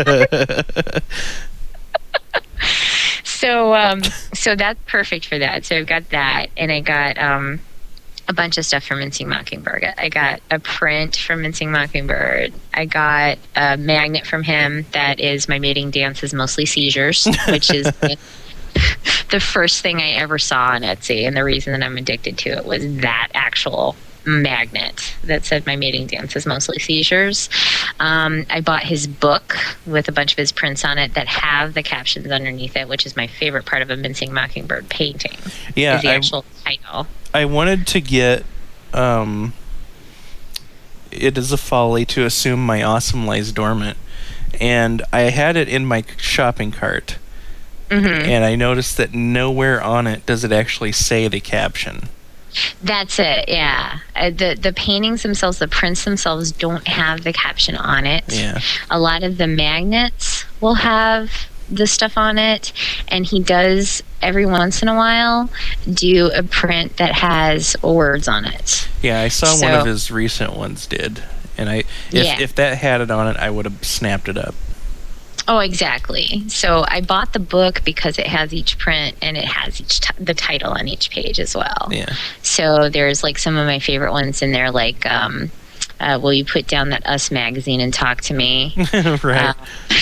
So that's perfect for that. So I've got that, and I got a bunch of stuff from Mincing Mockingbird. I got a print from Mincing Mockingbird. I got a magnet from him that is My Mating Dance is Mostly Seizures, which is the first thing I ever saw on Etsy, and the reason that I'm addicted to it was that actual magnet that said My Mating Dance is Mostly Seizures. I bought his book with a bunch of his prints on it that have the captions underneath it, which is my favorite part of a Mincing Mockingbird painting. Yeah, is the actual title. I wanted to get It Is a Folly to Assume My Awesome Lies Dormant, and I had it in my shopping cart. Mm-hmm. And I noticed that nowhere on it does it actually say the caption. That's it, yeah. The paintings themselves, the prints themselves don't have the caption on it. Yeah. A lot of the magnets will have the stuff on it, and he does every once in a while do a print that has words on it. Yeah, I saw one of his recent ones did. And if that had it on it, I would have snapped it up. Oh, exactly. So I bought the book because it has each print and it has the title on each page as well. Yeah. So there's like some of my favorite ones in there, like will you put down that Us magazine and talk to me? Right.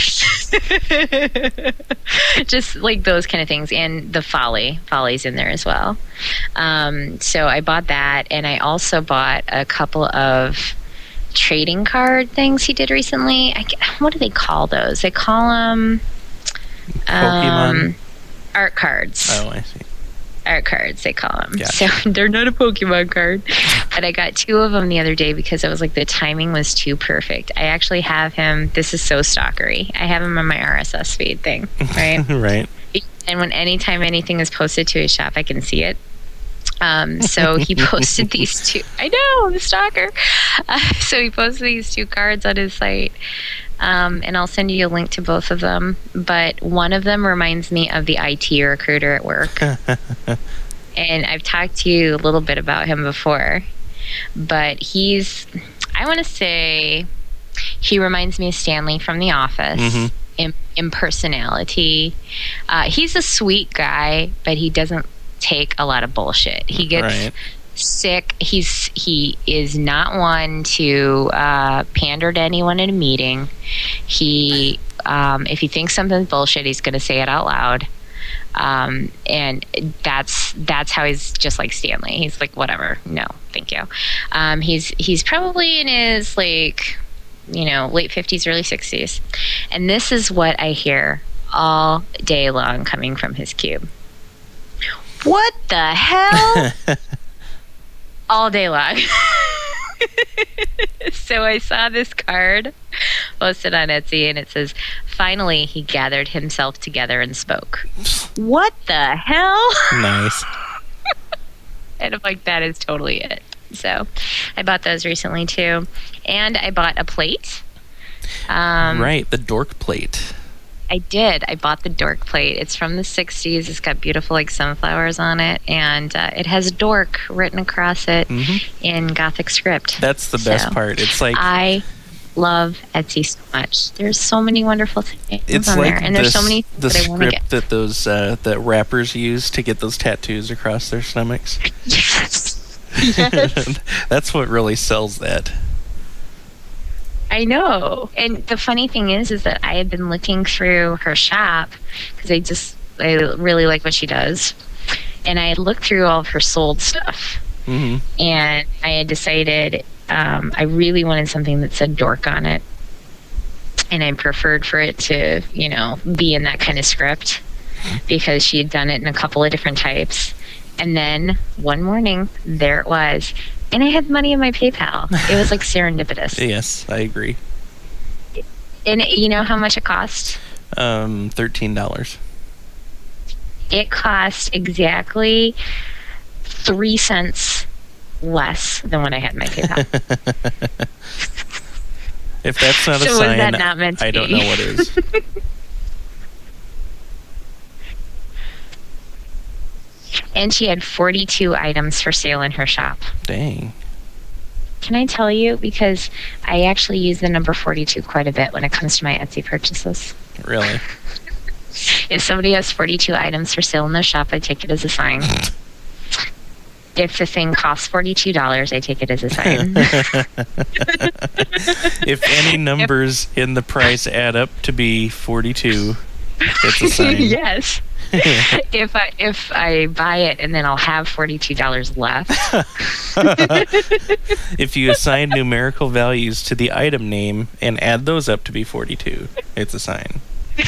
Just like those kind of things. And the Folly's in there as well. So I bought that, and I also bought a couple of trading card things he did recently. What do they call those? They call them Pokemon art cards. Oh, I see. Art cards, they call them. Gotcha. So they're not a Pokemon card, but I got 2 of them the other day because I was like, the timing was too perfect. I actually have him. This is so stalkery. I have him on my RSS feed thing, right? Right. And anytime anything is posted to his shop, I can see it. So he posted these 2. I know, the stalker. So he posted these 2 cards on his site. And I'll send you a link to both of them. But one of them reminds me of the IT recruiter at work. And I've talked to you a little bit about him before. But I want to say, he reminds me of Stanley from The Office. Mm-hmm. In personality. He's a sweet guy, but he doesn't take a lot of bullshit. He gets sick. He is not one to pander to anyone in a meeting. He if he thinks something's bullshit, he's going to say it out loud. And that's how he's just like Stanley. He's like, whatever, no, thank you. He's probably in his late 50s, early 60s, and this is what I hear all day long coming from his cube. What the hell? All day long. So I saw this card posted on Etsy, and it says, "Finally, he gathered himself together and spoke." What the hell? Nice. And I'm like, that is totally it. So I bought those recently too. And I bought a plate. Right, the dork plate. I did. I bought the dork plate. It's from the 60s. It's got beautiful like sunflowers on it, and it has dork written across it in Gothic script. That's the best part. It's like, I love Etsy so much. There's so many wonderful things on like there, and there's so many the that I want to script get. that those that rappers use to get those tattoos across their stomachs. Yes. Yes. That's what really sells that. I know. And the funny thing is that I had been looking through her shop because I really like what she does. And I had looked through all of her sold stuff. Mm-hmm. And I had decided I really wanted something that said dork on it. And I preferred for it to, be in that kind of script because she had done it in a couple of different types. And then one morning, there it was. And I had money in my PayPal. It was like serendipitous. Yes, I agree. And you know how much it cost? $13. It cost exactly 3 cents less than what I had in my PayPal. If that's not a So was sign, that not meant to I don't be? know what is. And she had 42 items for sale in her shop. Dang. Can I tell you? Because I actually use the number 42 quite a bit when it comes to my Etsy purchases. Really? If somebody has 42 items for sale in their shop, I take it as a sign. If the thing costs $42, I take it as a sign. If any numbers in the price add up to be 42, it's a sign. Yes. If I buy it and then I'll have $42 left. If you assign numerical values to the item name and add those up to be 42, it's a sign.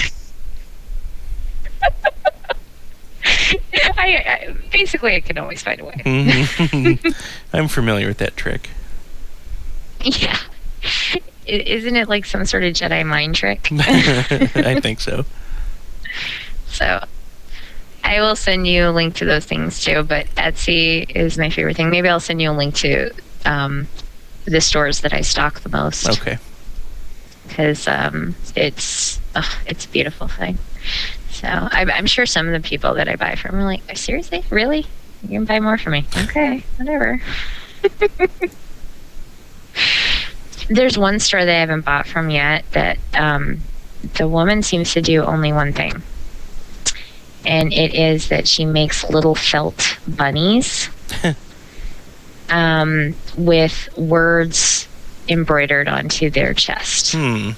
Basically, I can always find a way. I'm familiar with that trick. Yeah. Isn't it like some sort of Jedi mind trick? I think so. So I will send you a link to those things too, but Etsy is my favorite thing. Maybe I'll send you a link to the stores that I stock the most. Okay. Because it's a beautiful thing. So I'm sure some of the people that I buy from are like, seriously? Really? You can buy more from me? Okay, whatever. There's one store that I haven't bought from yet that the woman seems to do only one thing. And it is that she makes little felt bunnies with words embroidered onto their chest.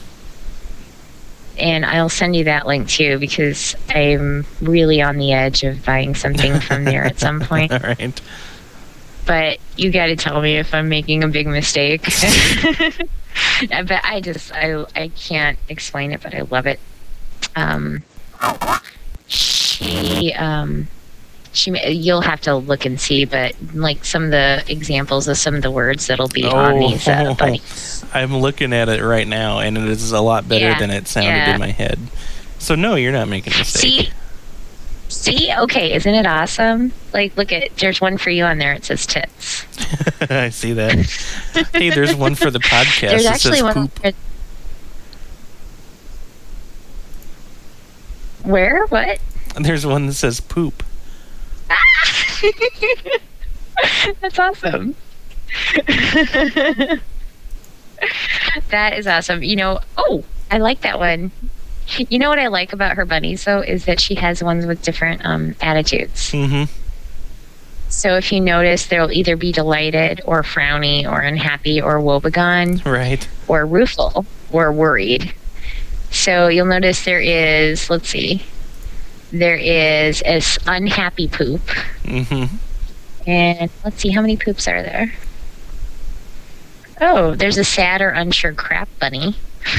And I'll send you that link too, because I'm really on the edge of buying something from there at some point. All right. But you got to tell me if I'm making a big mistake. But I can't explain it, but I love it. You'll have to look and see, but like some of the examples of some of the words that'll be on these bunnies. I'm looking at it right now, and it is a lot better than it sounded in my head. So no, you're not making a mistake. See? Okay, isn't it awesome? Like, look there's one for you on there. It says tits. I see that. Hey, there's one for the podcast. There's that actually says one. poop. Where? What? There's one that says poop. That's awesome. That is awesome. I like that one. You know what I like about her bunnies, though, is that she has ones with different attitudes. Mm-hmm. So if you notice, they'll either be delighted or frowny or unhappy or woebegone. Right. Or rueful or worried. So you'll notice there is an unhappy poop. Mm-hmm. And let's see, how many poops are there? Oh, there's a sad or unsure crap bunny.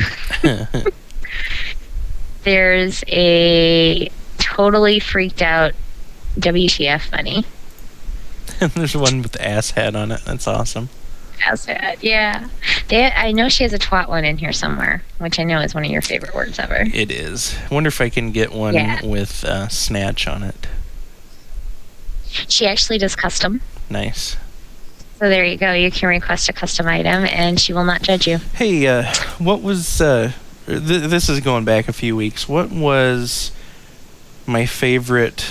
There's a totally freaked out WTF bunny. And there's one with the ass hat on it. That's awesome. Ass hat, yeah. I know she has a twat one in here somewhere, which I know is one of your favorite words ever. It is. I wonder if I can get one with snatch on it. She actually does custom. Nice. So there you go. You can request a custom item, and she will not judge you. Hey, what was... this is going back a few weeks. What was my favorite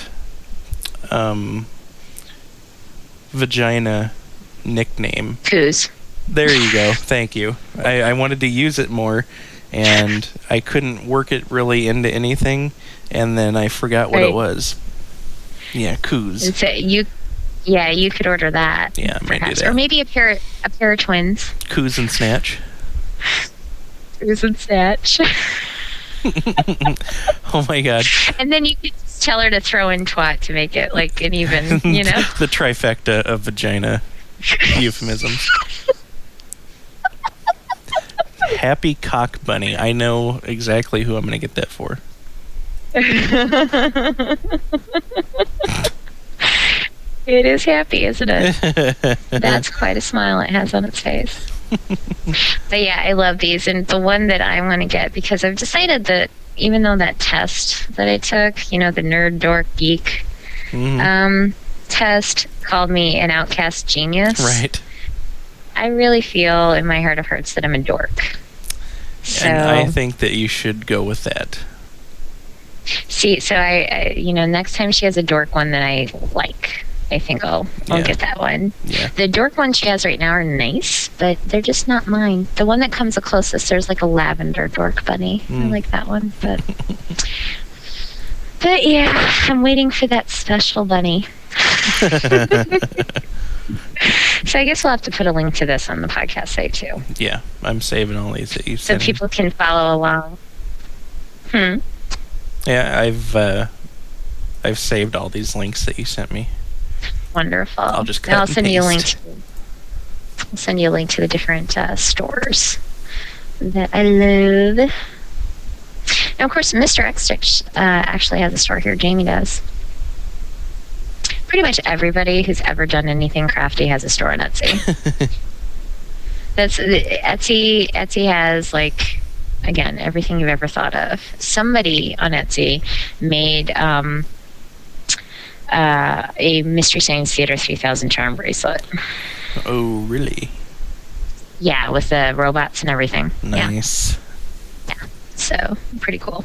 vagina nickname? Coos. There you go. Thank you. I wanted to use it more, and I couldn't work it really into anything, and then I forgot what it was. Yeah, Coos. You could order that. Yeah, I might do that. Or maybe a pair of twins. Coos and Snatch. Coos and Snatch. Oh my god. And then you could just tell her to throw in twat to make it like an even, The trifecta of vagina euphemisms. Happy Cock Bunny. I know exactly who I'm going to get that for. It is happy, isn't it? That's quite a smile it has on its face. But yeah, I love these. And the one that I want to get, because I've decided that even though that test that I took, the nerd, dork, geek test called me an outcast genius. Right. I really feel in my heart of hearts that I'm a dork. So And I think that you should go with that. see, so I next time she has a dork one that I like, I think I'll get that one. Yeah. The dork ones she has right now are nice, but they're just not mine. The one that comes the closest, there's like a lavender dork bunny. I like that one, but yeah, I'm waiting for that special bunny. So I guess we'll have to put a link to this on the podcast site too. Yeah, I'm saving all these that you so sent. People can follow along. Yeah, I've saved all these links that you sent me. Wonderful. I'll just cut I'll and send you a link. paste. I'll send you a link to the different stores that I love. And of course, Mr. X actually has a store here. Jamie does. Pretty much everybody who's ever done anything crafty has a store on Etsy. That's Etsy has, like, again, everything you've ever thought of. Somebody on Etsy made a Mystery Science Theater 3000 charm bracelet. Oh, really? Yeah, with the robots and everything. Nice. Yeah. So, pretty cool.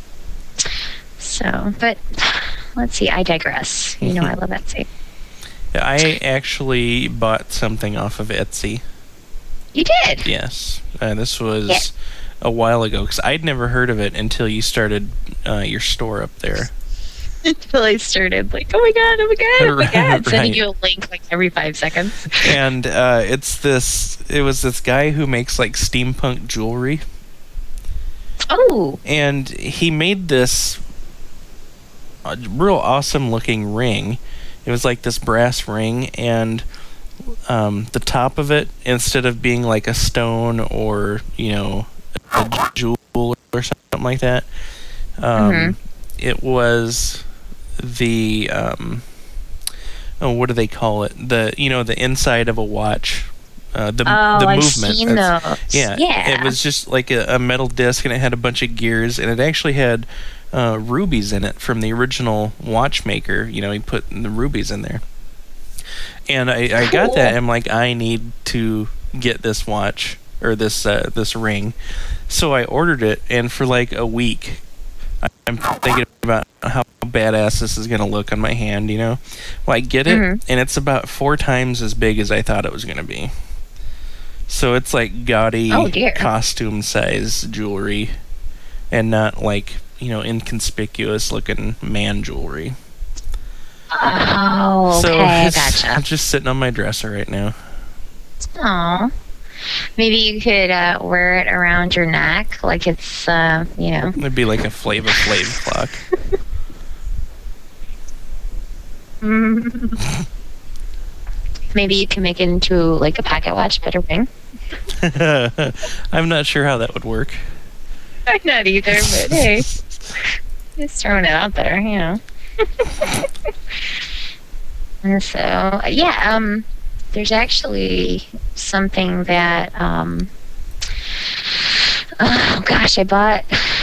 So, but let's see. I digress. You know I love Etsy. I actually bought something off of Etsy. You did? Yes. This was a while ago, because I'd never heard of it until you started your store up there. Until I started, like, oh my god, sending you a link like every 5 seconds. And it was this guy who makes, like, steampunk jewelry. Oh. And he made this real awesome looking ring. It was like this brass ring, and the top of it, instead of being like a stone or, a jewel or something like that, it was the what do they call it? The inside of a watch. The I've movement. Seen those. Yeah. It was just like a metal disc, and it had a bunch of gears, and it actually had rubies in it from the original watchmaker. He put the rubies in there. And I got that, and I'm like, I need to get this watch, or this ring. So I ordered it, and for like a week, I'm thinking about how badass this is going to look on my hand, Well, I get it, and it's about 4 times as big as I thought it was going to be. So it's like gaudy costume size jewelry, and not like, inconspicuous looking man jewelry. Oh, so okay, gotcha. I'm just sitting on my dresser right now. Oh, maybe you could wear it around your neck, like it's, It'd be like a Flava Flav clock. Maybe you can make it into like a pocket watch, but a ring. I'm not sure how that would work. I'm not either, but hey, just throwing it out there, And so, there's actually something that, oh gosh, I bought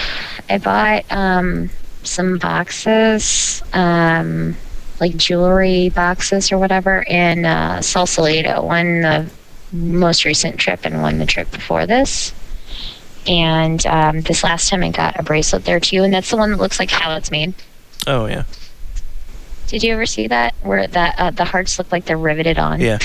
some boxes, like jewelry boxes or whatever, in Sausalito, one the most recent trip and one the trip before this. And this last time I got a bracelet there too, and that's the one that looks like how it's made. Oh yeah. Did you ever see that, where the hearts look like they're riveted on? Yeah.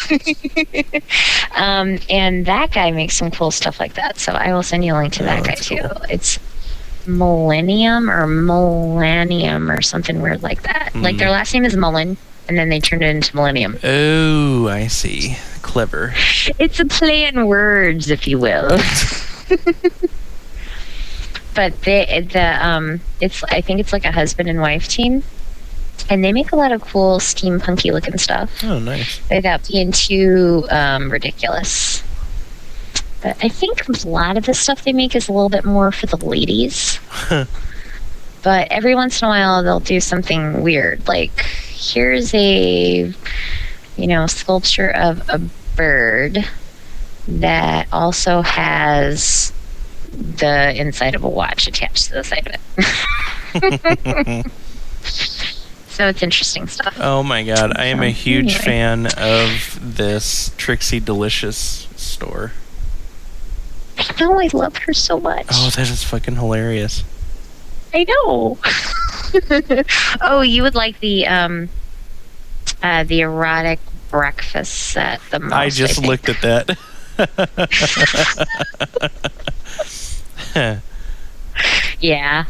And that guy makes some cool stuff like that, so I will send you a link to that guy too. Cool. It's Millennium or something weird like that. Like their last name is Mullen, and then they turned it into Millennium. Oh, I see. Clever. It's a play on words, if you will. But I think it's like a husband and wife team, and they make a lot of cool steampunky looking stuff. Oh, nice. Without being too ridiculous. But I think a lot of the stuff they make is a little bit more for the ladies. But every once in a while they'll do something weird, like here's a sculpture of a bird that also has the inside of a watch attached to the side of it. So it's interesting stuff. Oh my god, I am a huge fan of this Trixie Delicious store. No, I love her so much. Oh, that is fucking hilarious. I know. Oh, you would like the erotic breakfast set the most. I just looked at that. Yeah.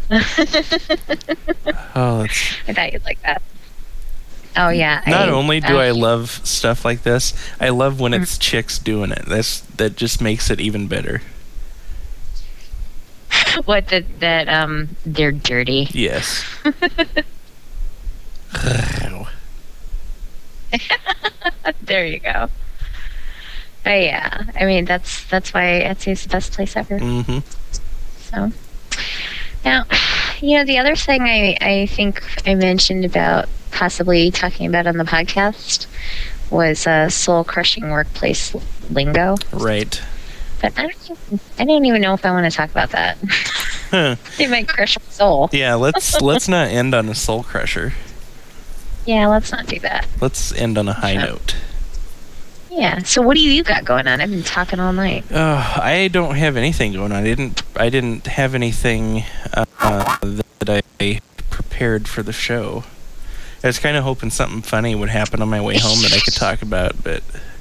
Oh, that's... I thought you'd like that. Oh yeah. Not only do I love stuff like this, I love when it's chicks doing it. That just makes it even better. What that they're dirty. Yes. There you go. But yeah, I mean that's why Etsy's the best place ever. Mm-hmm. So now, the other thing I think I mentioned about possibly talking about on the podcast was soul-crushing workplace lingo. Right. But I don't even know if I want to talk about that. They might crush my soul. Yeah, let's not end on a soul crusher. Yeah, let's not do that. Let's end on a high note. Yeah. So what do you got going on? I've been talking all night. I don't have anything going on. I didn't have anything that I prepared for the show. I was kind of hoping something funny would happen on my way home that I could talk about, but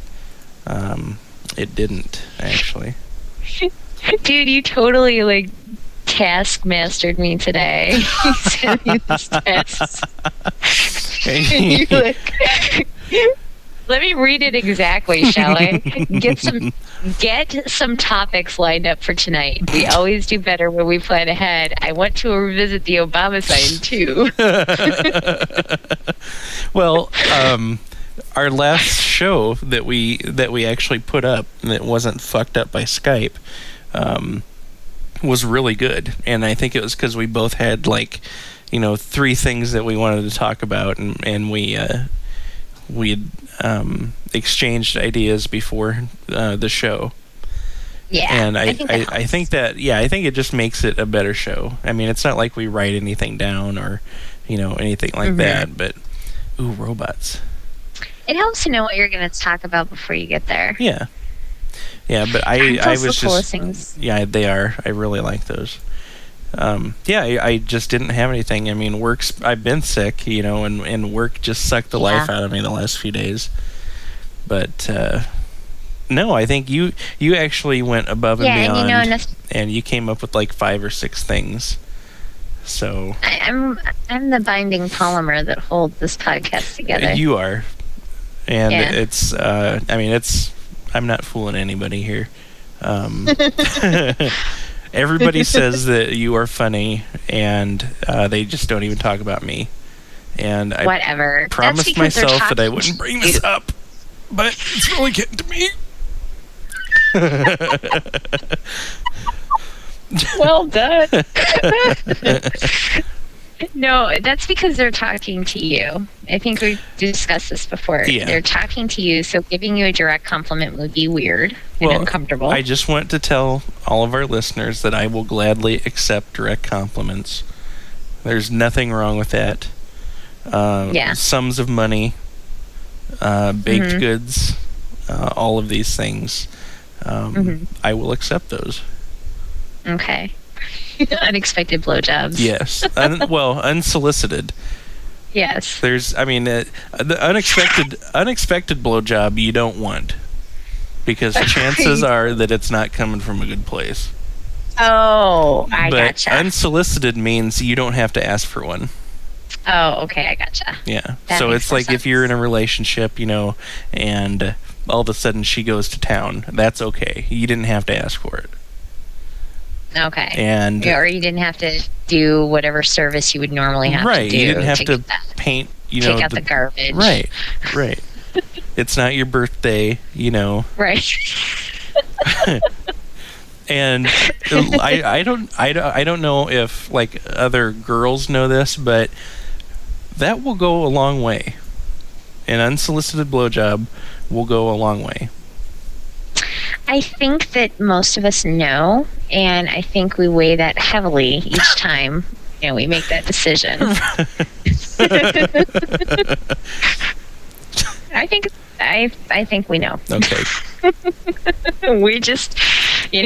it didn't, actually. Dude, you totally, taskmastered me today. You sent me this test. Let me read it exactly, shall I? Get some topics lined up for tonight. We always do better when we plan ahead. I want to revisit the Obama sign too. Well, our last show that we actually put up that wasn't fucked up by Skype was really good, and I think it was because we both had 3 things that we wanted to talk about, and we exchanged ideas before the show. Yeah, and I think that I think it just makes it a better show. I mean, it's not like we write anything down or anything like that, but robots. It helps to know what you're going to talk about before you get there. Yeah, but I was just things. Yeah, they are. I really like those. I just didn't have anything. I mean, I've been sick, and work just sucked the life out of me the last few days. But no, I think you actually went above and beyond, and you came up with 5 or 6 things. So I'm the binding polymer that holds this podcast together. You are, and it's. I'm not fooling anybody here. Everybody says that you are funny, and they just don't even talk about me. And I promised myself that I wouldn't bring this up, but it's really getting to me. Well done. No, that's because they're talking to you. I think we discussed this before. Yeah. They're talking to you, so giving you a direct compliment would be weird and uncomfortable. I just want to tell all of our listeners that I will gladly accept direct compliments. There's nothing wrong with that. Sums of money, baked goods, all of these things. I will accept those. Okay. Unexpected blowjobs. Yes. Unsolicited. Yes. The unexpected blowjob you don't want, because chances are that it's not coming from a good place. Oh, I gotcha. But unsolicited means you don't have to ask for one. Oh, okay, I gotcha. Yeah. So it's like if you're in a relationship, and all of a sudden she goes to town, that's okay. You didn't have to ask for it. Okay. Or you didn't have to do whatever service you would normally have to do. You didn't have to paint, take out the garbage. Right. It's not your birthday, Right. And I don't know if other girls know this, but that will go a long way. An unsolicited blowjob will go a long way. I think that most of us know, and I think we weigh that heavily each time we make that decision. I think I think we know. Okay. We just, you know,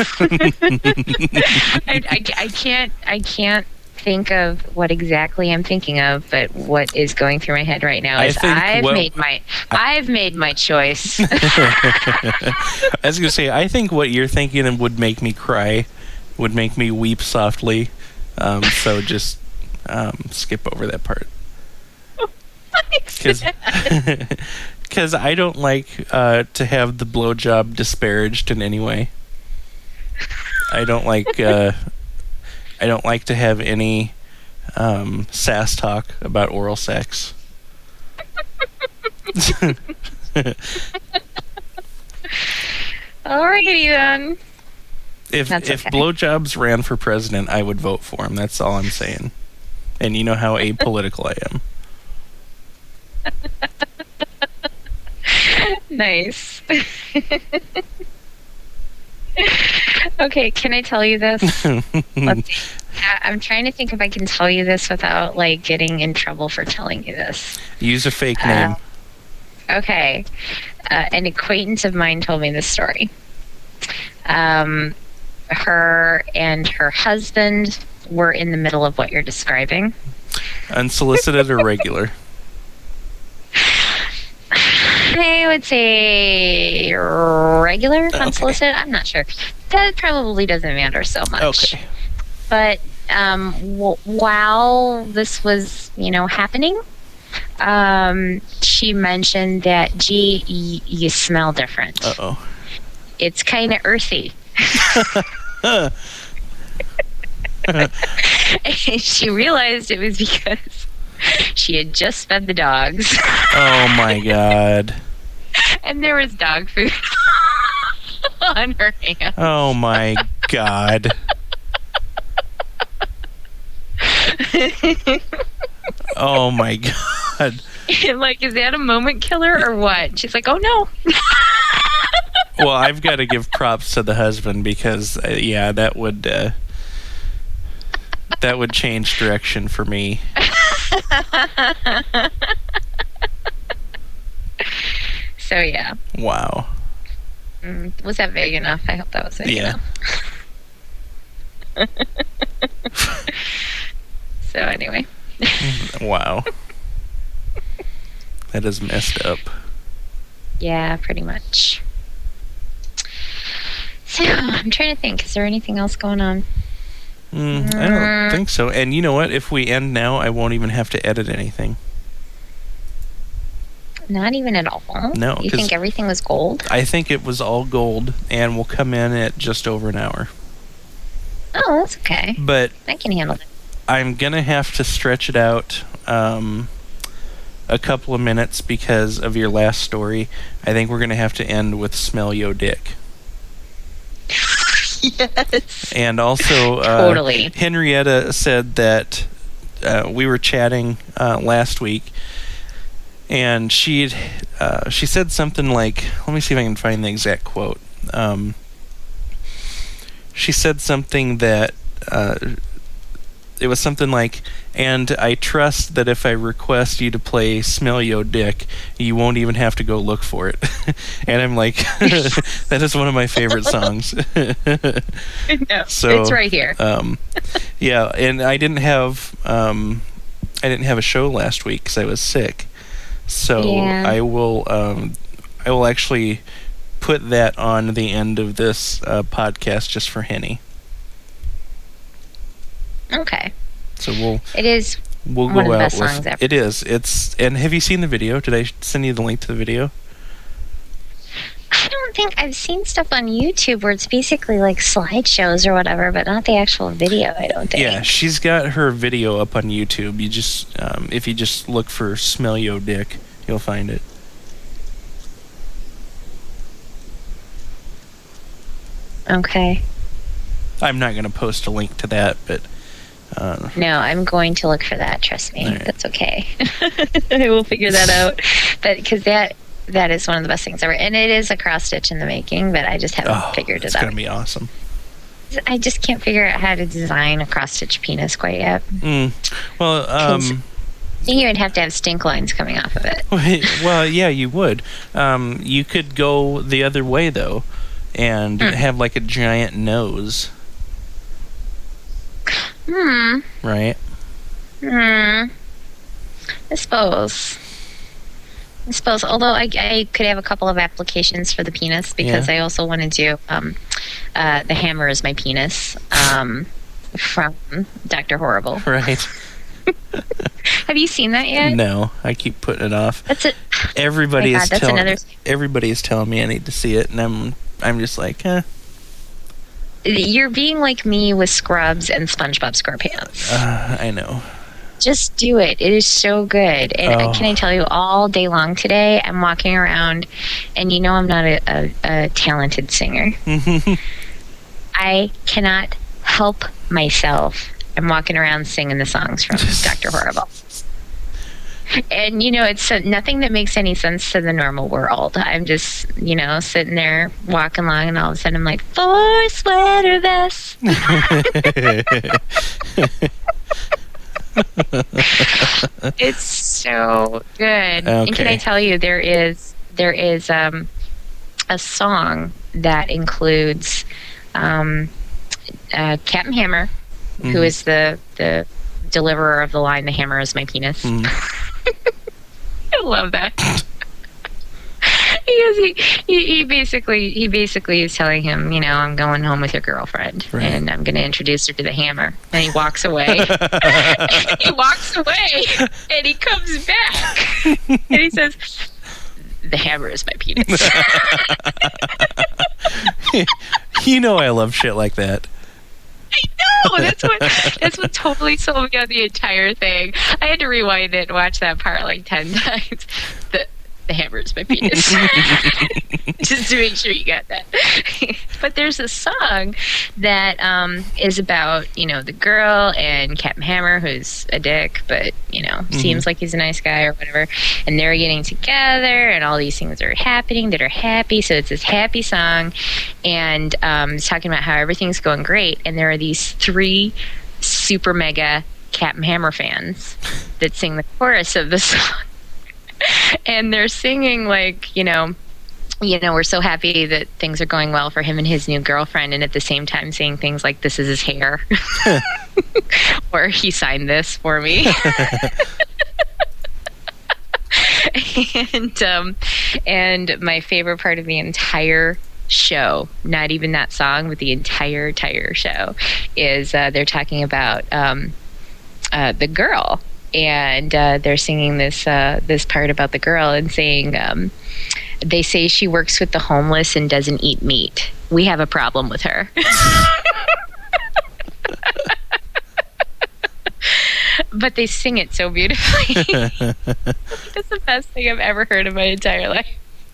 I can't think of what exactly I'm thinking of, but what is going through my head right now is I've made my choice. I was gonna say, I think what you're thinking would make me cry, would make me weep softly. So just skip over that part. Because I don't like to have the blowjob disparaged in any way. I don't like to have any sass talk about oral sex. Alrighty then. If blowjobs ran for president, I would vote for him. That's all I'm saying. And you know how apolitical I am. Nice. Okay, can I tell you this? Let's see. I'm trying to think if I can tell you this without like getting in trouble for telling you this. Use a fake name. Okay. An acquaintance of mine told me this story. Her and her husband were in the middle of what you're describing. Unsolicited or regular? I would say regular, unsolicited. I'm not sure. That probably doesn't matter so much. Okay. But while this was, happening, she mentioned that, gee, you smell different. Uh-oh. It's kind of earthy. And she realized it was because she had just fed the dogs. Oh my God. And there was dog food on her hands. Oh my God. Oh my God. And like, is that a moment killer or what? She's like, oh no. Well, I've got to give props to the husband because, that would change direction for me. So yeah. Wow. Was that vague enough? I hope that was vague enough. So anyway. Wow. That is messed up. Yeah, pretty much. So I'm trying to think. Is there anything else going on? I don't think so. And you know what? If we end now, I won't even have to edit anything. Not even at all? No. You think everything was gold? I think it was all gold, and we'll come in at just over an hour. Oh, that's okay. But I can handle it. I'm going to have to stretch it out a couple of minutes because of your last story. I think we're going to have to end with Smell Yo Dick. Yes. And also, totally. Henrietta said that we were chatting last week, and she said something like, let me see if I can find the exact quote. She said something that it was something like, and I trust that if I request you to play Smell Yo Dick, you won't even have to go look for it. And I'm like, that is one of my favorite songs. No, so, it's right here. Yeah, and I didn't have a show last week because I was sick. So yeah. I will actually put that on the end of this podcast just for Henny. Okay. So we'll one go of the out best with songs ever. It is. And have you seen the video? Did I send you the link to the video? I don't think I've seen stuff on YouTube where it's basically like slideshows or whatever, but not the actual video, I don't think. Yeah, she's got her video up on YouTube. You just if you just look for Smell Yo Dick, you'll find it. Okay. I'm not going to post a link to that, but no, I'm going to look for that. Trust me, right. That's okay. I will figure that out. But because that is one of the best things ever, and it is a cross stitch in the making. But I just haven't figured it out. It's going to be awesome. I just can't figure out how to design a cross stitch penis quite yet. Well, think you would have to have stink lines coming off of it. Well, yeah, you would. You could go the other way, though, and have like a giant nose. Right? I suppose. Although I could have a couple of applications for the penis, because I also want to do The Hammer is My Penis from Dr. Horrible. Right. Have you seen that yet? No, I keep putting it off. That's it. Everybody is telling me I need to see it, and I'm just like, eh. You're being like me with Scrubs and SpongeBob SquarePants. I know. Just do it. It is so good. And can I tell you, all day long today, I'm walking around, and you know I'm not a talented singer. I cannot help myself. I'm walking around singing the songs from Dr. Horrible. And, you know, it's nothing that makes any sense to the normal world. I'm just, you know, sitting there walking along, and all of a sudden I'm like, 4 sweater vests. It's so good. Okay. And can I tell you, there is a song that includes Captain Hammer, who is the deliverer of the line, "The hammer is my penis." I love that. He basically is telling him, you know, I'm going home with your girlfriend, and I'm going to introduce her to the hammer. And he walks away. He walks away, and he comes back, and he says, "The hammer is my penis." You know I love shit like that. I know. That's what totally sold me on the entire thing. I had to rewind it and watch that part like 10 times. The hammer is my penis. Just to make sure you got that. But there's a song that is about, you know, the girl and Captain Hammer, who's a dick, but, you know, seems like he's a nice guy or whatever. And they're getting together, and all these things are happening that are happy. So it's this happy song, and it's talking about how everything's going great. And there are these 3 super mega Captain Hammer fans that sing the chorus of the song. And they're singing like, you know, we're so happy that things are going well for him and his new girlfriend, and at the same time saying things like, "This is his hair," or "He signed this for me." And my favorite part of the entire show, not even that song, but the entire show, is they're talking about the girl. And they're singing this part about the girl and saying, they say she works with the homeless and doesn't eat meat. We have a problem with her. But they sing it so beautifully. That's the best thing I've ever heard in my entire life.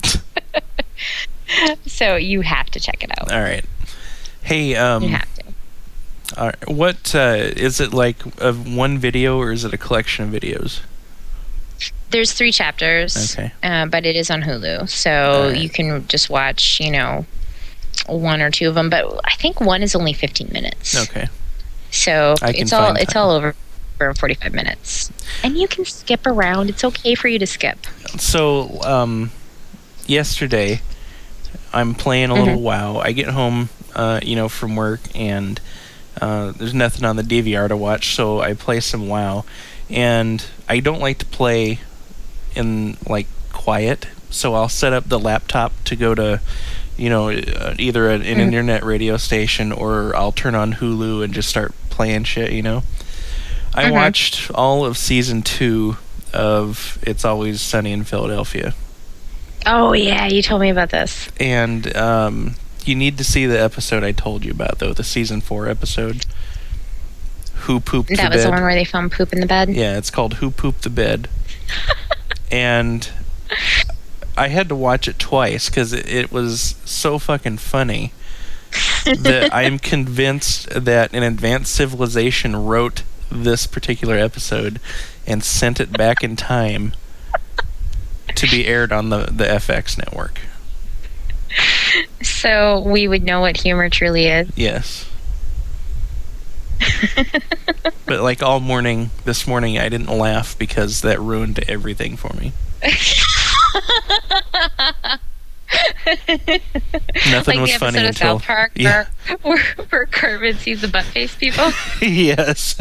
So you have to check it out. All right. Hey, you have to. What is it, like one video, or is it a collection of videos? There's 3 chapters, okay. But it is on Hulu, so you can just watch, you know, 1 or 2 of them. But I think one is only 15 minutes. Okay. So it's all over for 45 minutes, and you can skip around. It's okay for you to skip. So yesterday, I'm playing a little WoW. I get home, you know, from work, and there's nothing on the DVR to watch, so I play some WoW. And I don't like to play in, like, quiet, so I'll set up the laptop to go to, you know, either an internet radio station, or I'll turn on Hulu and just start playing shit, you know. I watched all of season 2 of It's Always Sunny in Philadelphia. Oh, yeah, you told me about this. And you need to see the episode I told you about, though, the season 4 episode. Who Pooped the Bed. That was the one where they found poop in the bed? Yeah, it's called Who Pooped the Bed. And I had to watch it twice because it was so fucking funny that I'm convinced that an advanced civilization wrote this particular episode and sent it back in time to be aired on the FX network. So we would know what humor truly is. Yes. But like all morning, this morning, I didn't laugh because that ruined everything for me. Nothing like was the funny episode of until South Park where Cartman sees the butt-faced people. Yes.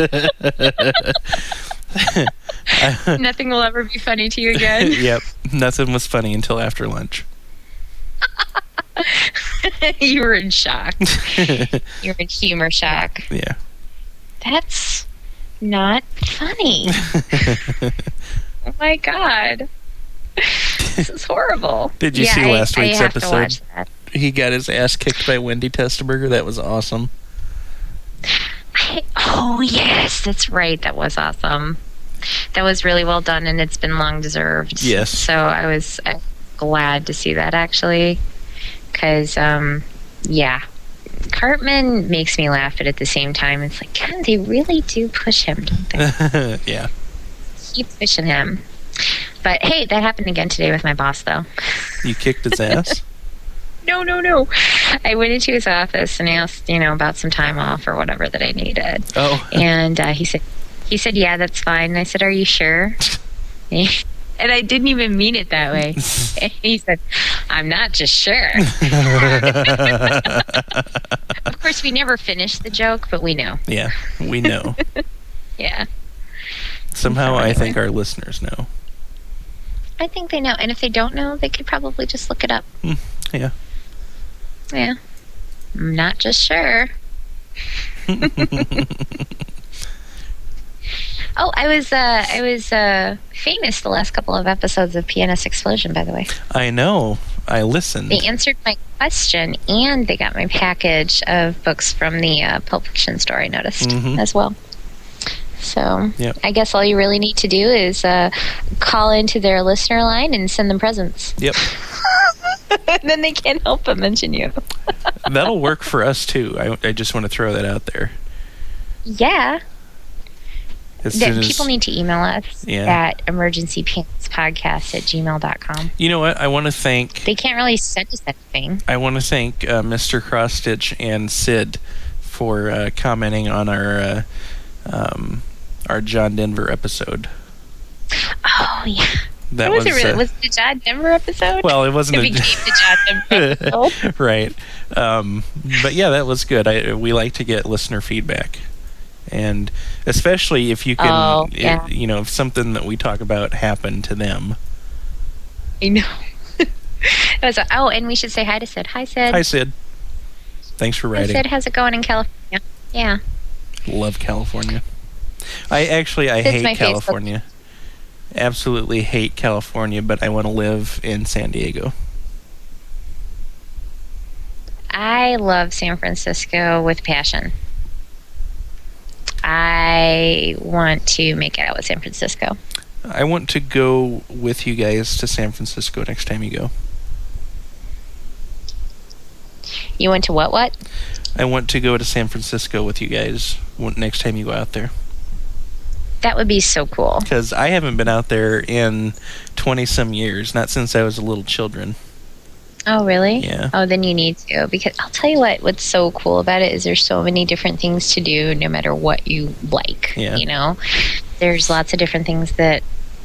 Nothing will ever be funny to you again. Yep. Nothing was funny until after lunch. You were in shock. You were in humor shock. Yeah. That's not funny. Oh my god. This is horrible. Did you see last week's I have episode? To watch that. He got his ass kicked by Wendy Testaberger. That was awesome. Oh, yes, that's right. That was awesome. That was really well done, and it's been long deserved. Yes. So I was glad to see that, actually. Because, yeah. Cartman makes me laugh, but at the same time, it's like, God, they really do push him, don't they? Yeah. Keep pushing him. But, hey, that happened again today with my boss, though. You kicked his ass? No. I went into his office and asked, about some time off or whatever that I needed. Oh. And he said, yeah, that's fine. And I said, are you sure? And I didn't even mean it that way. And he said, I'm not just sure. Of course, we never finished the joke, but we know. Yeah, we know. Yeah. Somehow I think our listeners know. I think they know. And if they don't know, they could probably just look it up. Yeah. Yeah. I'm not just sure. Oh, I was famous the last couple of episodes of PNS Explosion, by the way. I know. I listened. They answered my question, and they got my package of books from the Pulp Fiction store, I noticed, as well. So yep. I guess all you really need to do is call into their listener line and send them presents. Yep. And then they can't help but mention you. That'll work for us, too. I just want to throw that out there. Yeah. People need to email us at emergencypantspodcast@gmail.com. You know what? I want to thank... They can't really send us anything. I want to thank Mr. Cross-Stitch and Sid for commenting on our John Denver episode. Oh, yeah. That was it the John Denver episode? Well, it wasn't. It became the John Denver episode. Right. But yeah, that was good. We like to get listener feedback. And especially if you can, if something that we talk about happened to them. I know. And we should say hi to Sid. Hi, Sid. Hi, Sid. Thanks for writing. Hi, Sid, how's it going in California? Yeah. Love California. I hate California. Absolutely hate California, but I want to live in San Diego. I love San Francisco with passion. I want to make it out with San Francisco. I want to go with you guys to San Francisco next time you go. You went to what? I want to go to San Francisco with you guys next time you go out there. That would be so cool. Because I haven't been out there in 20-some years, not since I was a little children. Oh, really? Yeah. Oh, then you need to. Because I'll tell you what's so cool about it is there's so many different things to do no matter what you like. Yeah. There's lots of different things that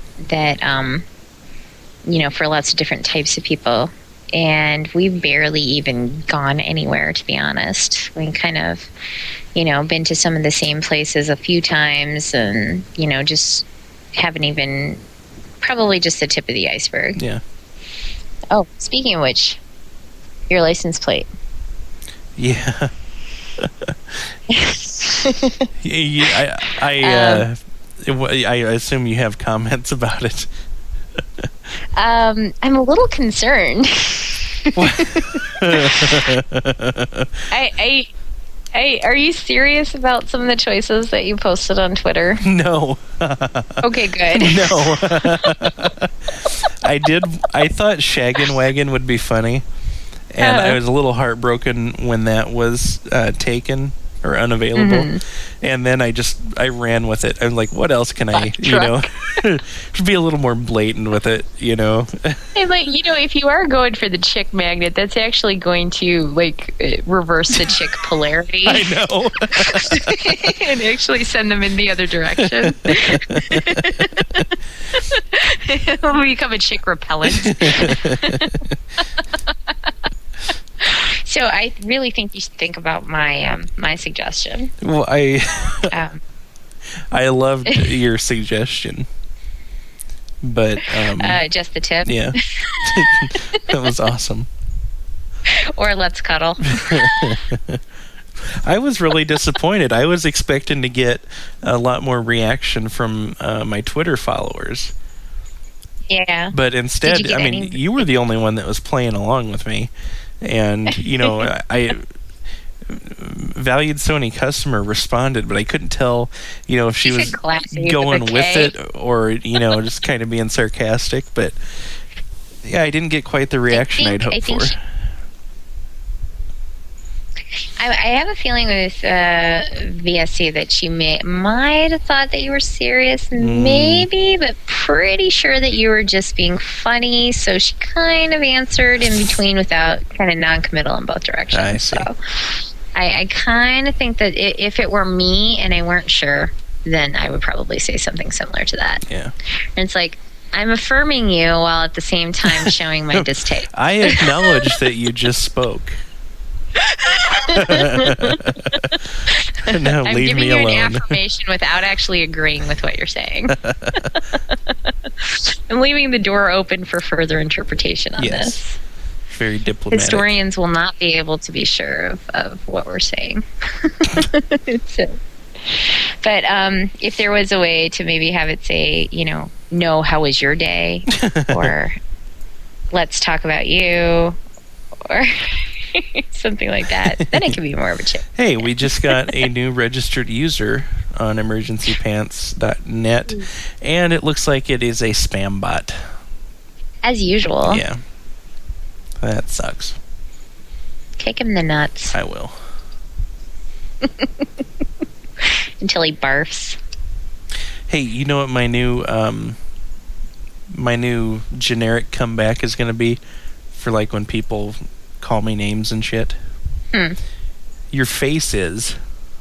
for lots of different types of people. And we've barely even gone anywhere, to be honest. We kind of, been to some of the same places a few times and, just haven't even, probably just the tip of the iceberg. Yeah. Oh, speaking of which, your license plate. Yeah. I assume you have comments about it. I'm a little concerned. Are you serious about some of the choices that you posted on Twitter? No. Okay, good. No. I thought Shaggin' Wagon would be funny. And I was a little heartbroken when that was taken or unavailable. And then I ran with it. I'm like, what else can I, be a little more blatant with it, And if you are going for the chick magnet, that's actually going to reverse the chick polarity. I know. And actually send them in the other direction. It'll become a chick repellent. So I really think you should think about my suggestion. Well, I loved your suggestion, but just the tip. Yeah, that was awesome. Or let's cuddle. I was really disappointed. I was expecting to get a lot more reaction from my Twitter followers. Yeah. But instead, you were the only one that was playing along with me. And, I valued Sony customer responded, but I couldn't tell, if she was going with it or, just kind of being sarcastic. But, yeah, I didn't get quite the reaction I'd hoped for. I have a feeling with VSC that she might have thought that you were serious, maybe, but pretty sure that you were just being funny. So she kind of answered in between without kind of non-committal in both directions. I see. So I kind of think that if it were me and I weren't sure, then I would probably say something similar to that. Yeah. And it's like, I'm affirming you while at the same time showing my distaste. I acknowledge that you just spoke. Now I'm leave giving me you alone. an affirmation without actually agreeing with what you're saying. I'm leaving the door open for further interpretation on this. Very diplomatic. Historians will not be able to be sure of what we're saying. But if there was a way to maybe have it say, no, how was your day? Or let's talk about you. Or something like that. Then it can be more of a chick. Hey, we just got a new registered user on emergencypants.net, and it looks like it is a spam bot. As usual. Yeah. That sucks. Kick him in the nuts. I will. Until he barfs. Hey, you know what my new generic comeback is going to be for when people call me names and shit? Your face is.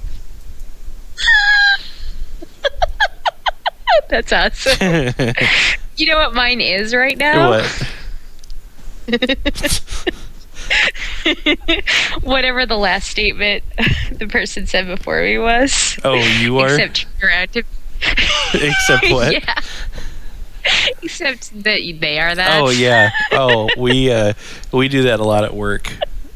That's awesome. You know what mine is right now? What? Whatever the last statement the person said before me was. Oh, you are? Except you're active. Except what? Yeah. Except that they are that. Oh, yeah. Oh, we do that a lot at work.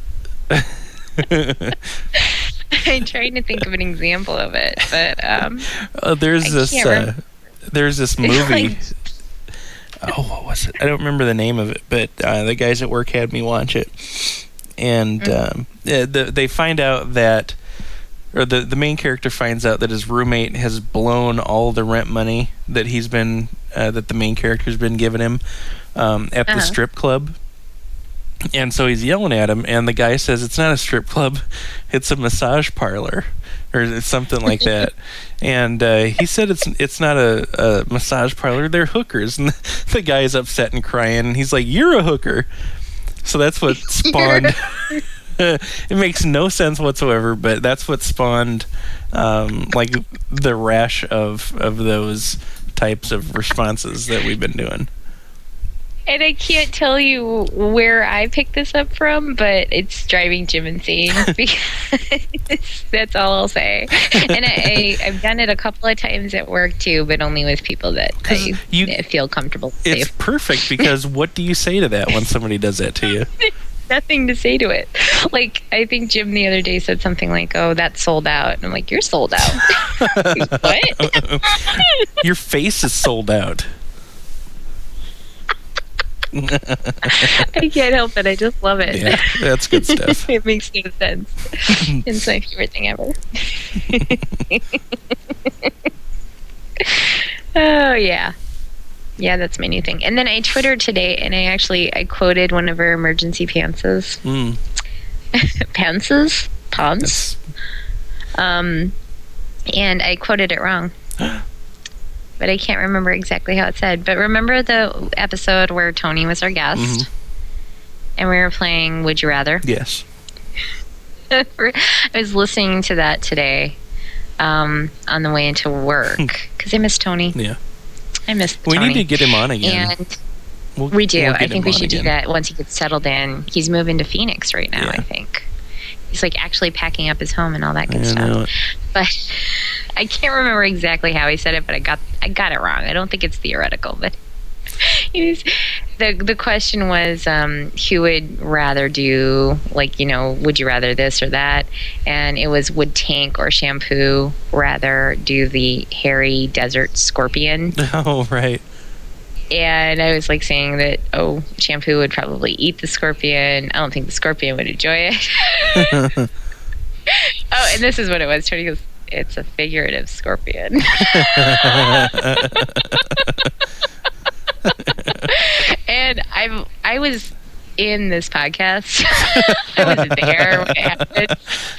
I'm trying to think of an example of it, but there's this movie. What was it? I don't remember the name of it, but the guys at work had me watch it, and they find out that, or the main character finds out that his roommate has blown all the rent money that he's been that the main character's been giving him at the strip club. And so he's yelling at him, and the guy says it's not a strip club, it's a massage parlor, or something like that. And he said it's not a massage parlor, they're hookers. And the guy is upset and crying, and he's like, "You're a hooker." So that's what spawned. It makes no sense whatsoever, but that's what spawned the rash of those types of responses that we've been doing. And I can't tell you where I picked this up from, but it's driving Jim insane. Because that's all I'll say. And I've done it a couple of times at work too, but only with people that I feel comfortable. It's perfect, because what do you say to that when somebody does that to you? Nothing to say to it. I think Jim the other day said something like, "Oh, that's sold out." And I'm like, "You're sold out." What? Your face is sold out. I can't help it. I just love it. Yeah, that's good stuff. It makes no sense. It's my favorite thing ever. Oh, yeah. Yeah, that's my new thing. And then I Twittered today, and I quoted one of our emergency pantses. Pantses? Pants? And I quoted it wrong. But I can't remember exactly how it said. But remember the episode where Tony was our guest? And we were playing Would You Rather? Yes. I was listening to that today on the way into work because I miss Tony. Yeah. I miss Tony. We need to get him on again. And we do. We'll I think we should again. do that once he gets settled in. He's moving to Phoenix right now, I think. He's like actually packing up his home and all that good stuff. But I can't remember exactly how he said it, but I got it wrong. I don't think it's theoretical, but the question was who would rather do, like, would you rather this or that? And it was, would Tank or Shampoo rather do the hairy desert scorpion? Oh, right. And I was like saying that, Shampoo would probably eat the scorpion. I don't think the scorpion would enjoy it. And this is what it was. Tony goes, it's a figurative scorpion. And I was in this podcast. I was there when it happened.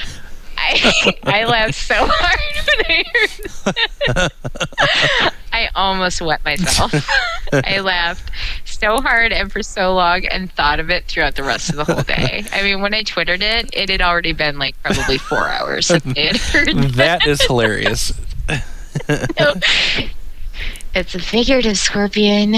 I laughed so hard when I heard that. I almost wet myself. I laughed so hard and for so long and thought of it throughout the rest of the whole day. I mean, when I Twittered it, it had already been like probably 4 hours since I had heard that. Is hilarious. It's a figurative scorpion.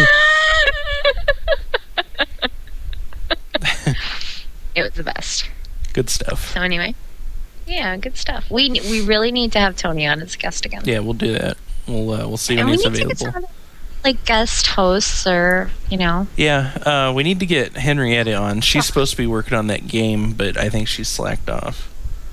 It was the best. Good stuff. So anyway, yeah, good stuff. We really need to have Tony on as a guest again. Yeah, we'll do that. We'll see when he's available. Like guest hosts, or Yeah, we need to get Henrietta on. She's supposed to be working on that game, but I think she's slacked off.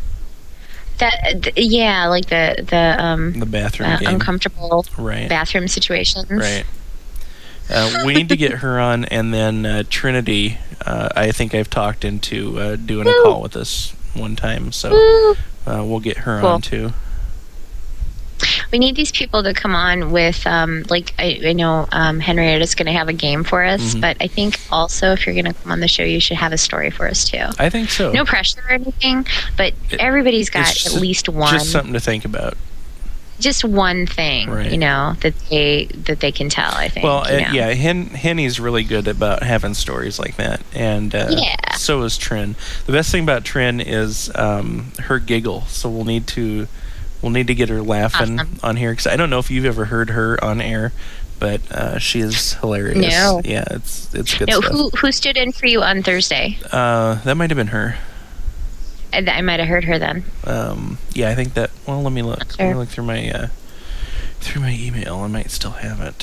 Like the bathroom game. Uncomfortable bathroom situations. Right. We need to get her on, and then Trinity. I think I've talked into doing a call with us one time, so we'll get her on too. We need these people to come on with, I know Henrietta's going to have a game for us, but I think also if you're going to come on the show, you should have a story for us too. I think so. No pressure or anything, but everybody's got at least one. Just something to think about. Just one thing, that they can tell, I think. Well, yeah, Henny's really good about having stories like that, and so is Trin. The best thing about Trin is her giggle, so we'll need to get her laughing on here, because I don't know if you've ever heard her on air, but she is hilarious. No. Yeah, it's good stuff. Who stood in for you on Thursday? That might have been her. I might have heard her then. Yeah, I think that. Well, let me look. Sure. Let me look through my email. I might still have it.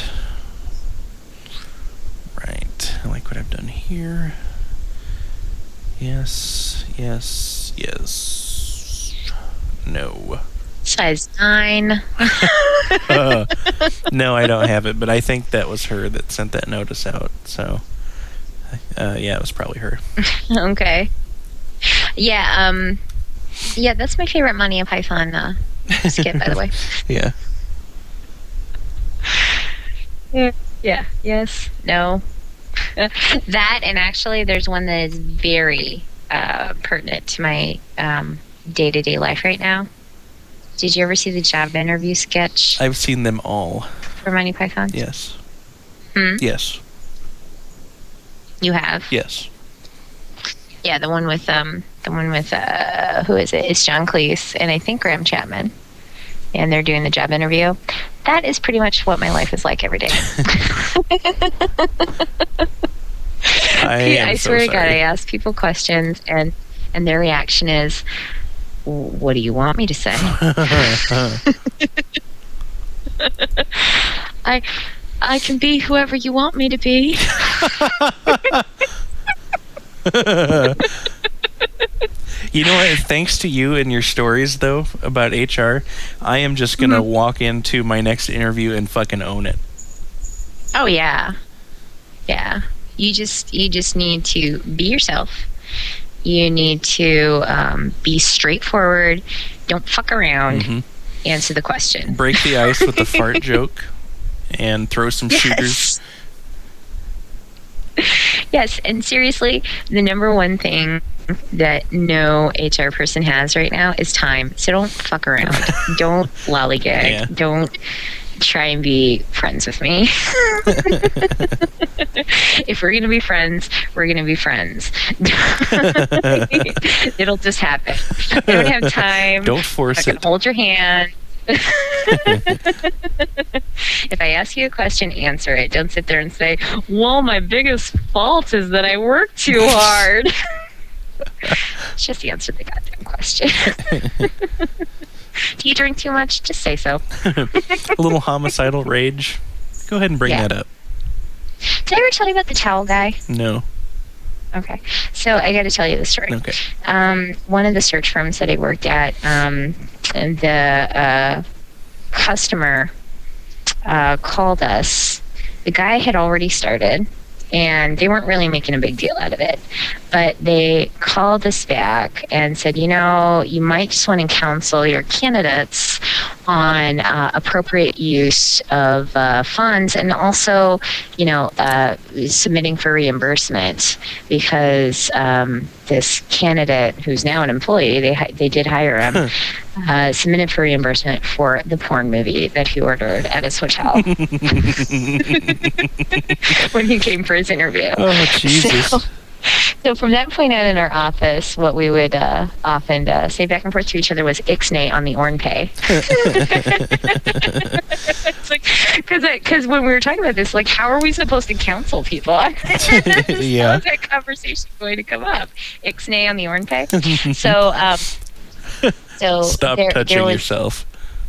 Right. I like what I've done here. Yes. No. Size 9. No, I don't have it, but I think that was her that sent that notice out. So, yeah, it was probably her. Okay. Yeah, that's my favorite Monty Python skit, by the way. Yeah. Yeah. Yes. No. That, and actually, there's one that is very pertinent to my day-to-day life right now. Did you ever see the job interview sketch? I've seen them all. For Monty Python? Yes. Yes. You have? Yes. Yeah, the one with who is it? It's John Cleese and I think Graham Chapman, and they're doing the job interview. That is pretty much what my life is like every day. I swear to God, I ask people questions and their reaction is, "What do you want me to say?" I can be whoever you want me to be. You know what? Thanks to you and your stories, though, about HR, I am just going to walk into my next interview and fucking own it. Oh, yeah. Yeah. You just need to be yourself. You need to be straightforward. Don't fuck around. Answer the question. Break the ice with the fart joke and throw some shooters. Yes, and seriously, the number one thing that no HR person has right now is time. So don't fuck around. Don't lollygag. Yeah. Don't try and be friends with me. If we're going to be friends, we're going to be friends. It'll just happen. I don't have time. Don't force I can it. hold your hand. If I ask you a question, answer it. Don't sit there and say, well, my biggest fault is that I work too hard. Just answer the goddamn question. Do you drink too much? Just say so. A little homicidal rage. Go ahead and bring Yeah. that up. Did I ever tell you about the towel guy? No. Okay. So I got to tell you the story. Okay. One of the search firms that I worked at, the customer called us. The guy had already started, and they weren't really making a big deal out of it. But they called us back and said, you know, you might just want to counsel your candidates on appropriate use of funds, and also, you know, submitting for reimbursement, because this candidate, who's now an employee, they did hire him, submitted for reimbursement for the porn movie that he ordered at his hotel when he came for his interview. Oh, Jesus. So from that point on in our office, what we would often say back and forth to each other was "ixnay" on the Orn pay. It's like, because when we were talking about this, like, how are we supposed to counsel people? Yeah. How's that conversation going to come up? Ixnay on the Orn pay. So, Stop touching yourself.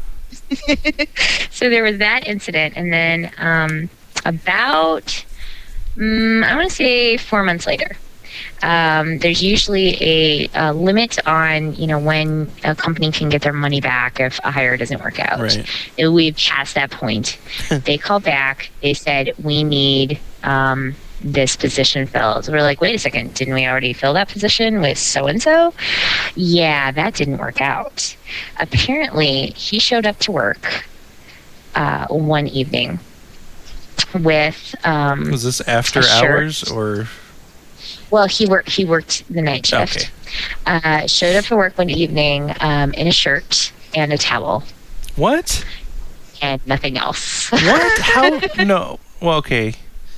So there was that incident, and then about I want to say 4 months later, there's usually a limit on, you know, when a company can get their money back if a hire doesn't work out. Right. We've passed that point. They called back. They said, we need this position filled. We're like, wait a second, didn't we already fill that position with so-and-so? Yeah, that didn't work out. Apparently, he showed up to work one evening with Was this after a shirt. hours or? Well, he worked the night shift. Okay. Showed up to work one evening in a shirt and a towel What? and nothing else. What? How? No. Well, okay.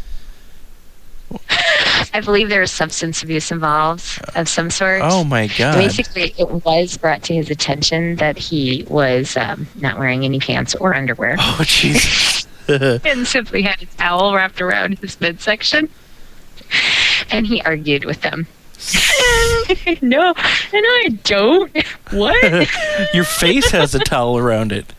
I believe there was substance abuse involved of some sort. Oh my God. Basically, it was brought to his attention that he was not wearing any pants or underwear Oh, Jesus. and simply had a towel wrapped around his midsection. And he argued with them. No, I don't. What? Your face has a towel around it.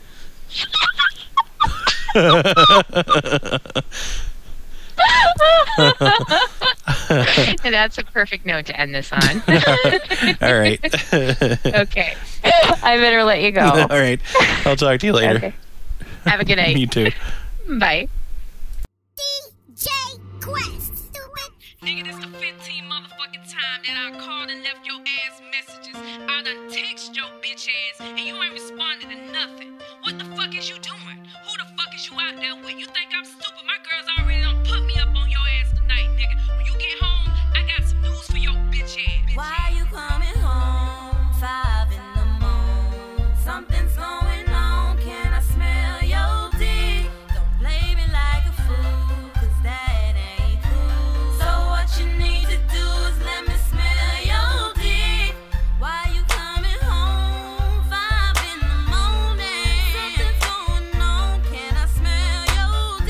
And that's a perfect note to end this on. All right. Okay. I better let you go. All right. I'll talk to you later. Okay. Have a good night. You too. Bye. DJ Quest. Nigga, this the 15th motherfucking time that I called and left your ass messages. I done text your bitch ass and you ain't responded to nothing. What the fuck is you doing? Who the fuck is you out there with? You think I'm stupid? My girls already done put me up on your ass tonight, nigga. When you get home, I got some news for your bitch ass. Why you coming home? 5 in the morning. Something's going on. Can I smell your dick? Don't play me like a fool, 'cause that ain't cool. So what you need to do is let me smell your dick. Why you coming home? 5 in the morning. Something's going on. Can I smell your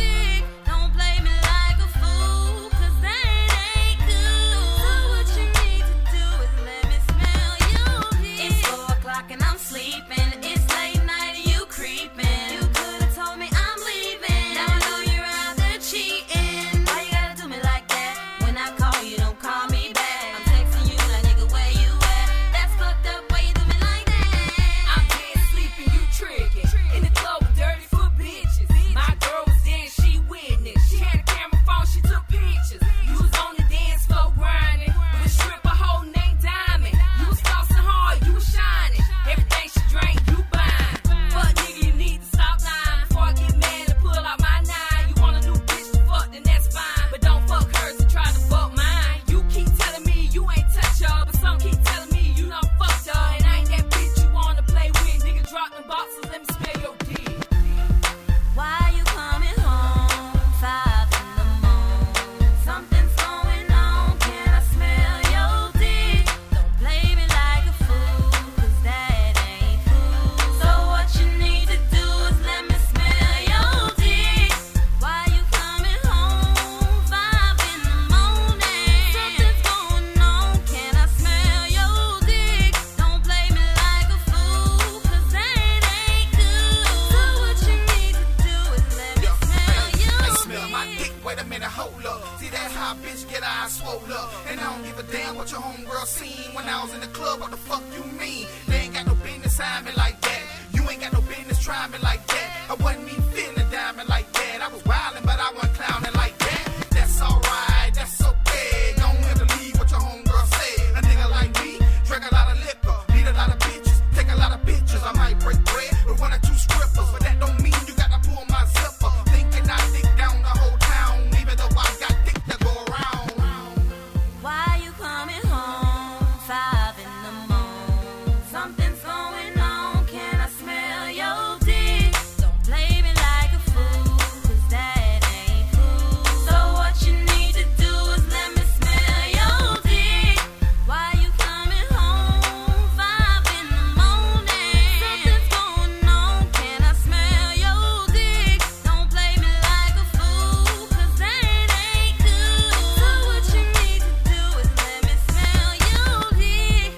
damn what your homegirl seen when I was in the club. What the fuck you mean? They ain't got no business trying me like that. You ain't got no business trying me like that. I wasn't even feeling diamond like that. I was wildin', but I wasn't clowning like that. That's alright, that's okay. Don't have to leave what your homegirl said. A nigga like me, drink a lot of liquor, need a lot of bitches, take a lot of pictures. I might break bread with one or two strippers, but that don't mean you gotta pull my zipper. Thinking I dick down the whole town, even though I got dick to go around. Why you coming home 5 in the morning? Something's going on. Can I smell your dick? Don't play me like a fool, 'cause that ain't cool. So what you need to do is let me smell your dick. Why you coming home 5 in the morning? Something's going on. Can I smell your dick? Don't play me like a fool, 'cause that ain't cool. So what you need to do is let me smell your dick.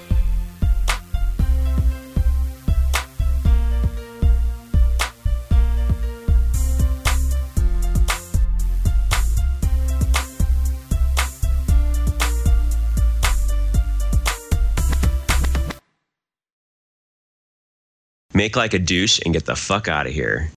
Make like a douche and get the fuck out of here.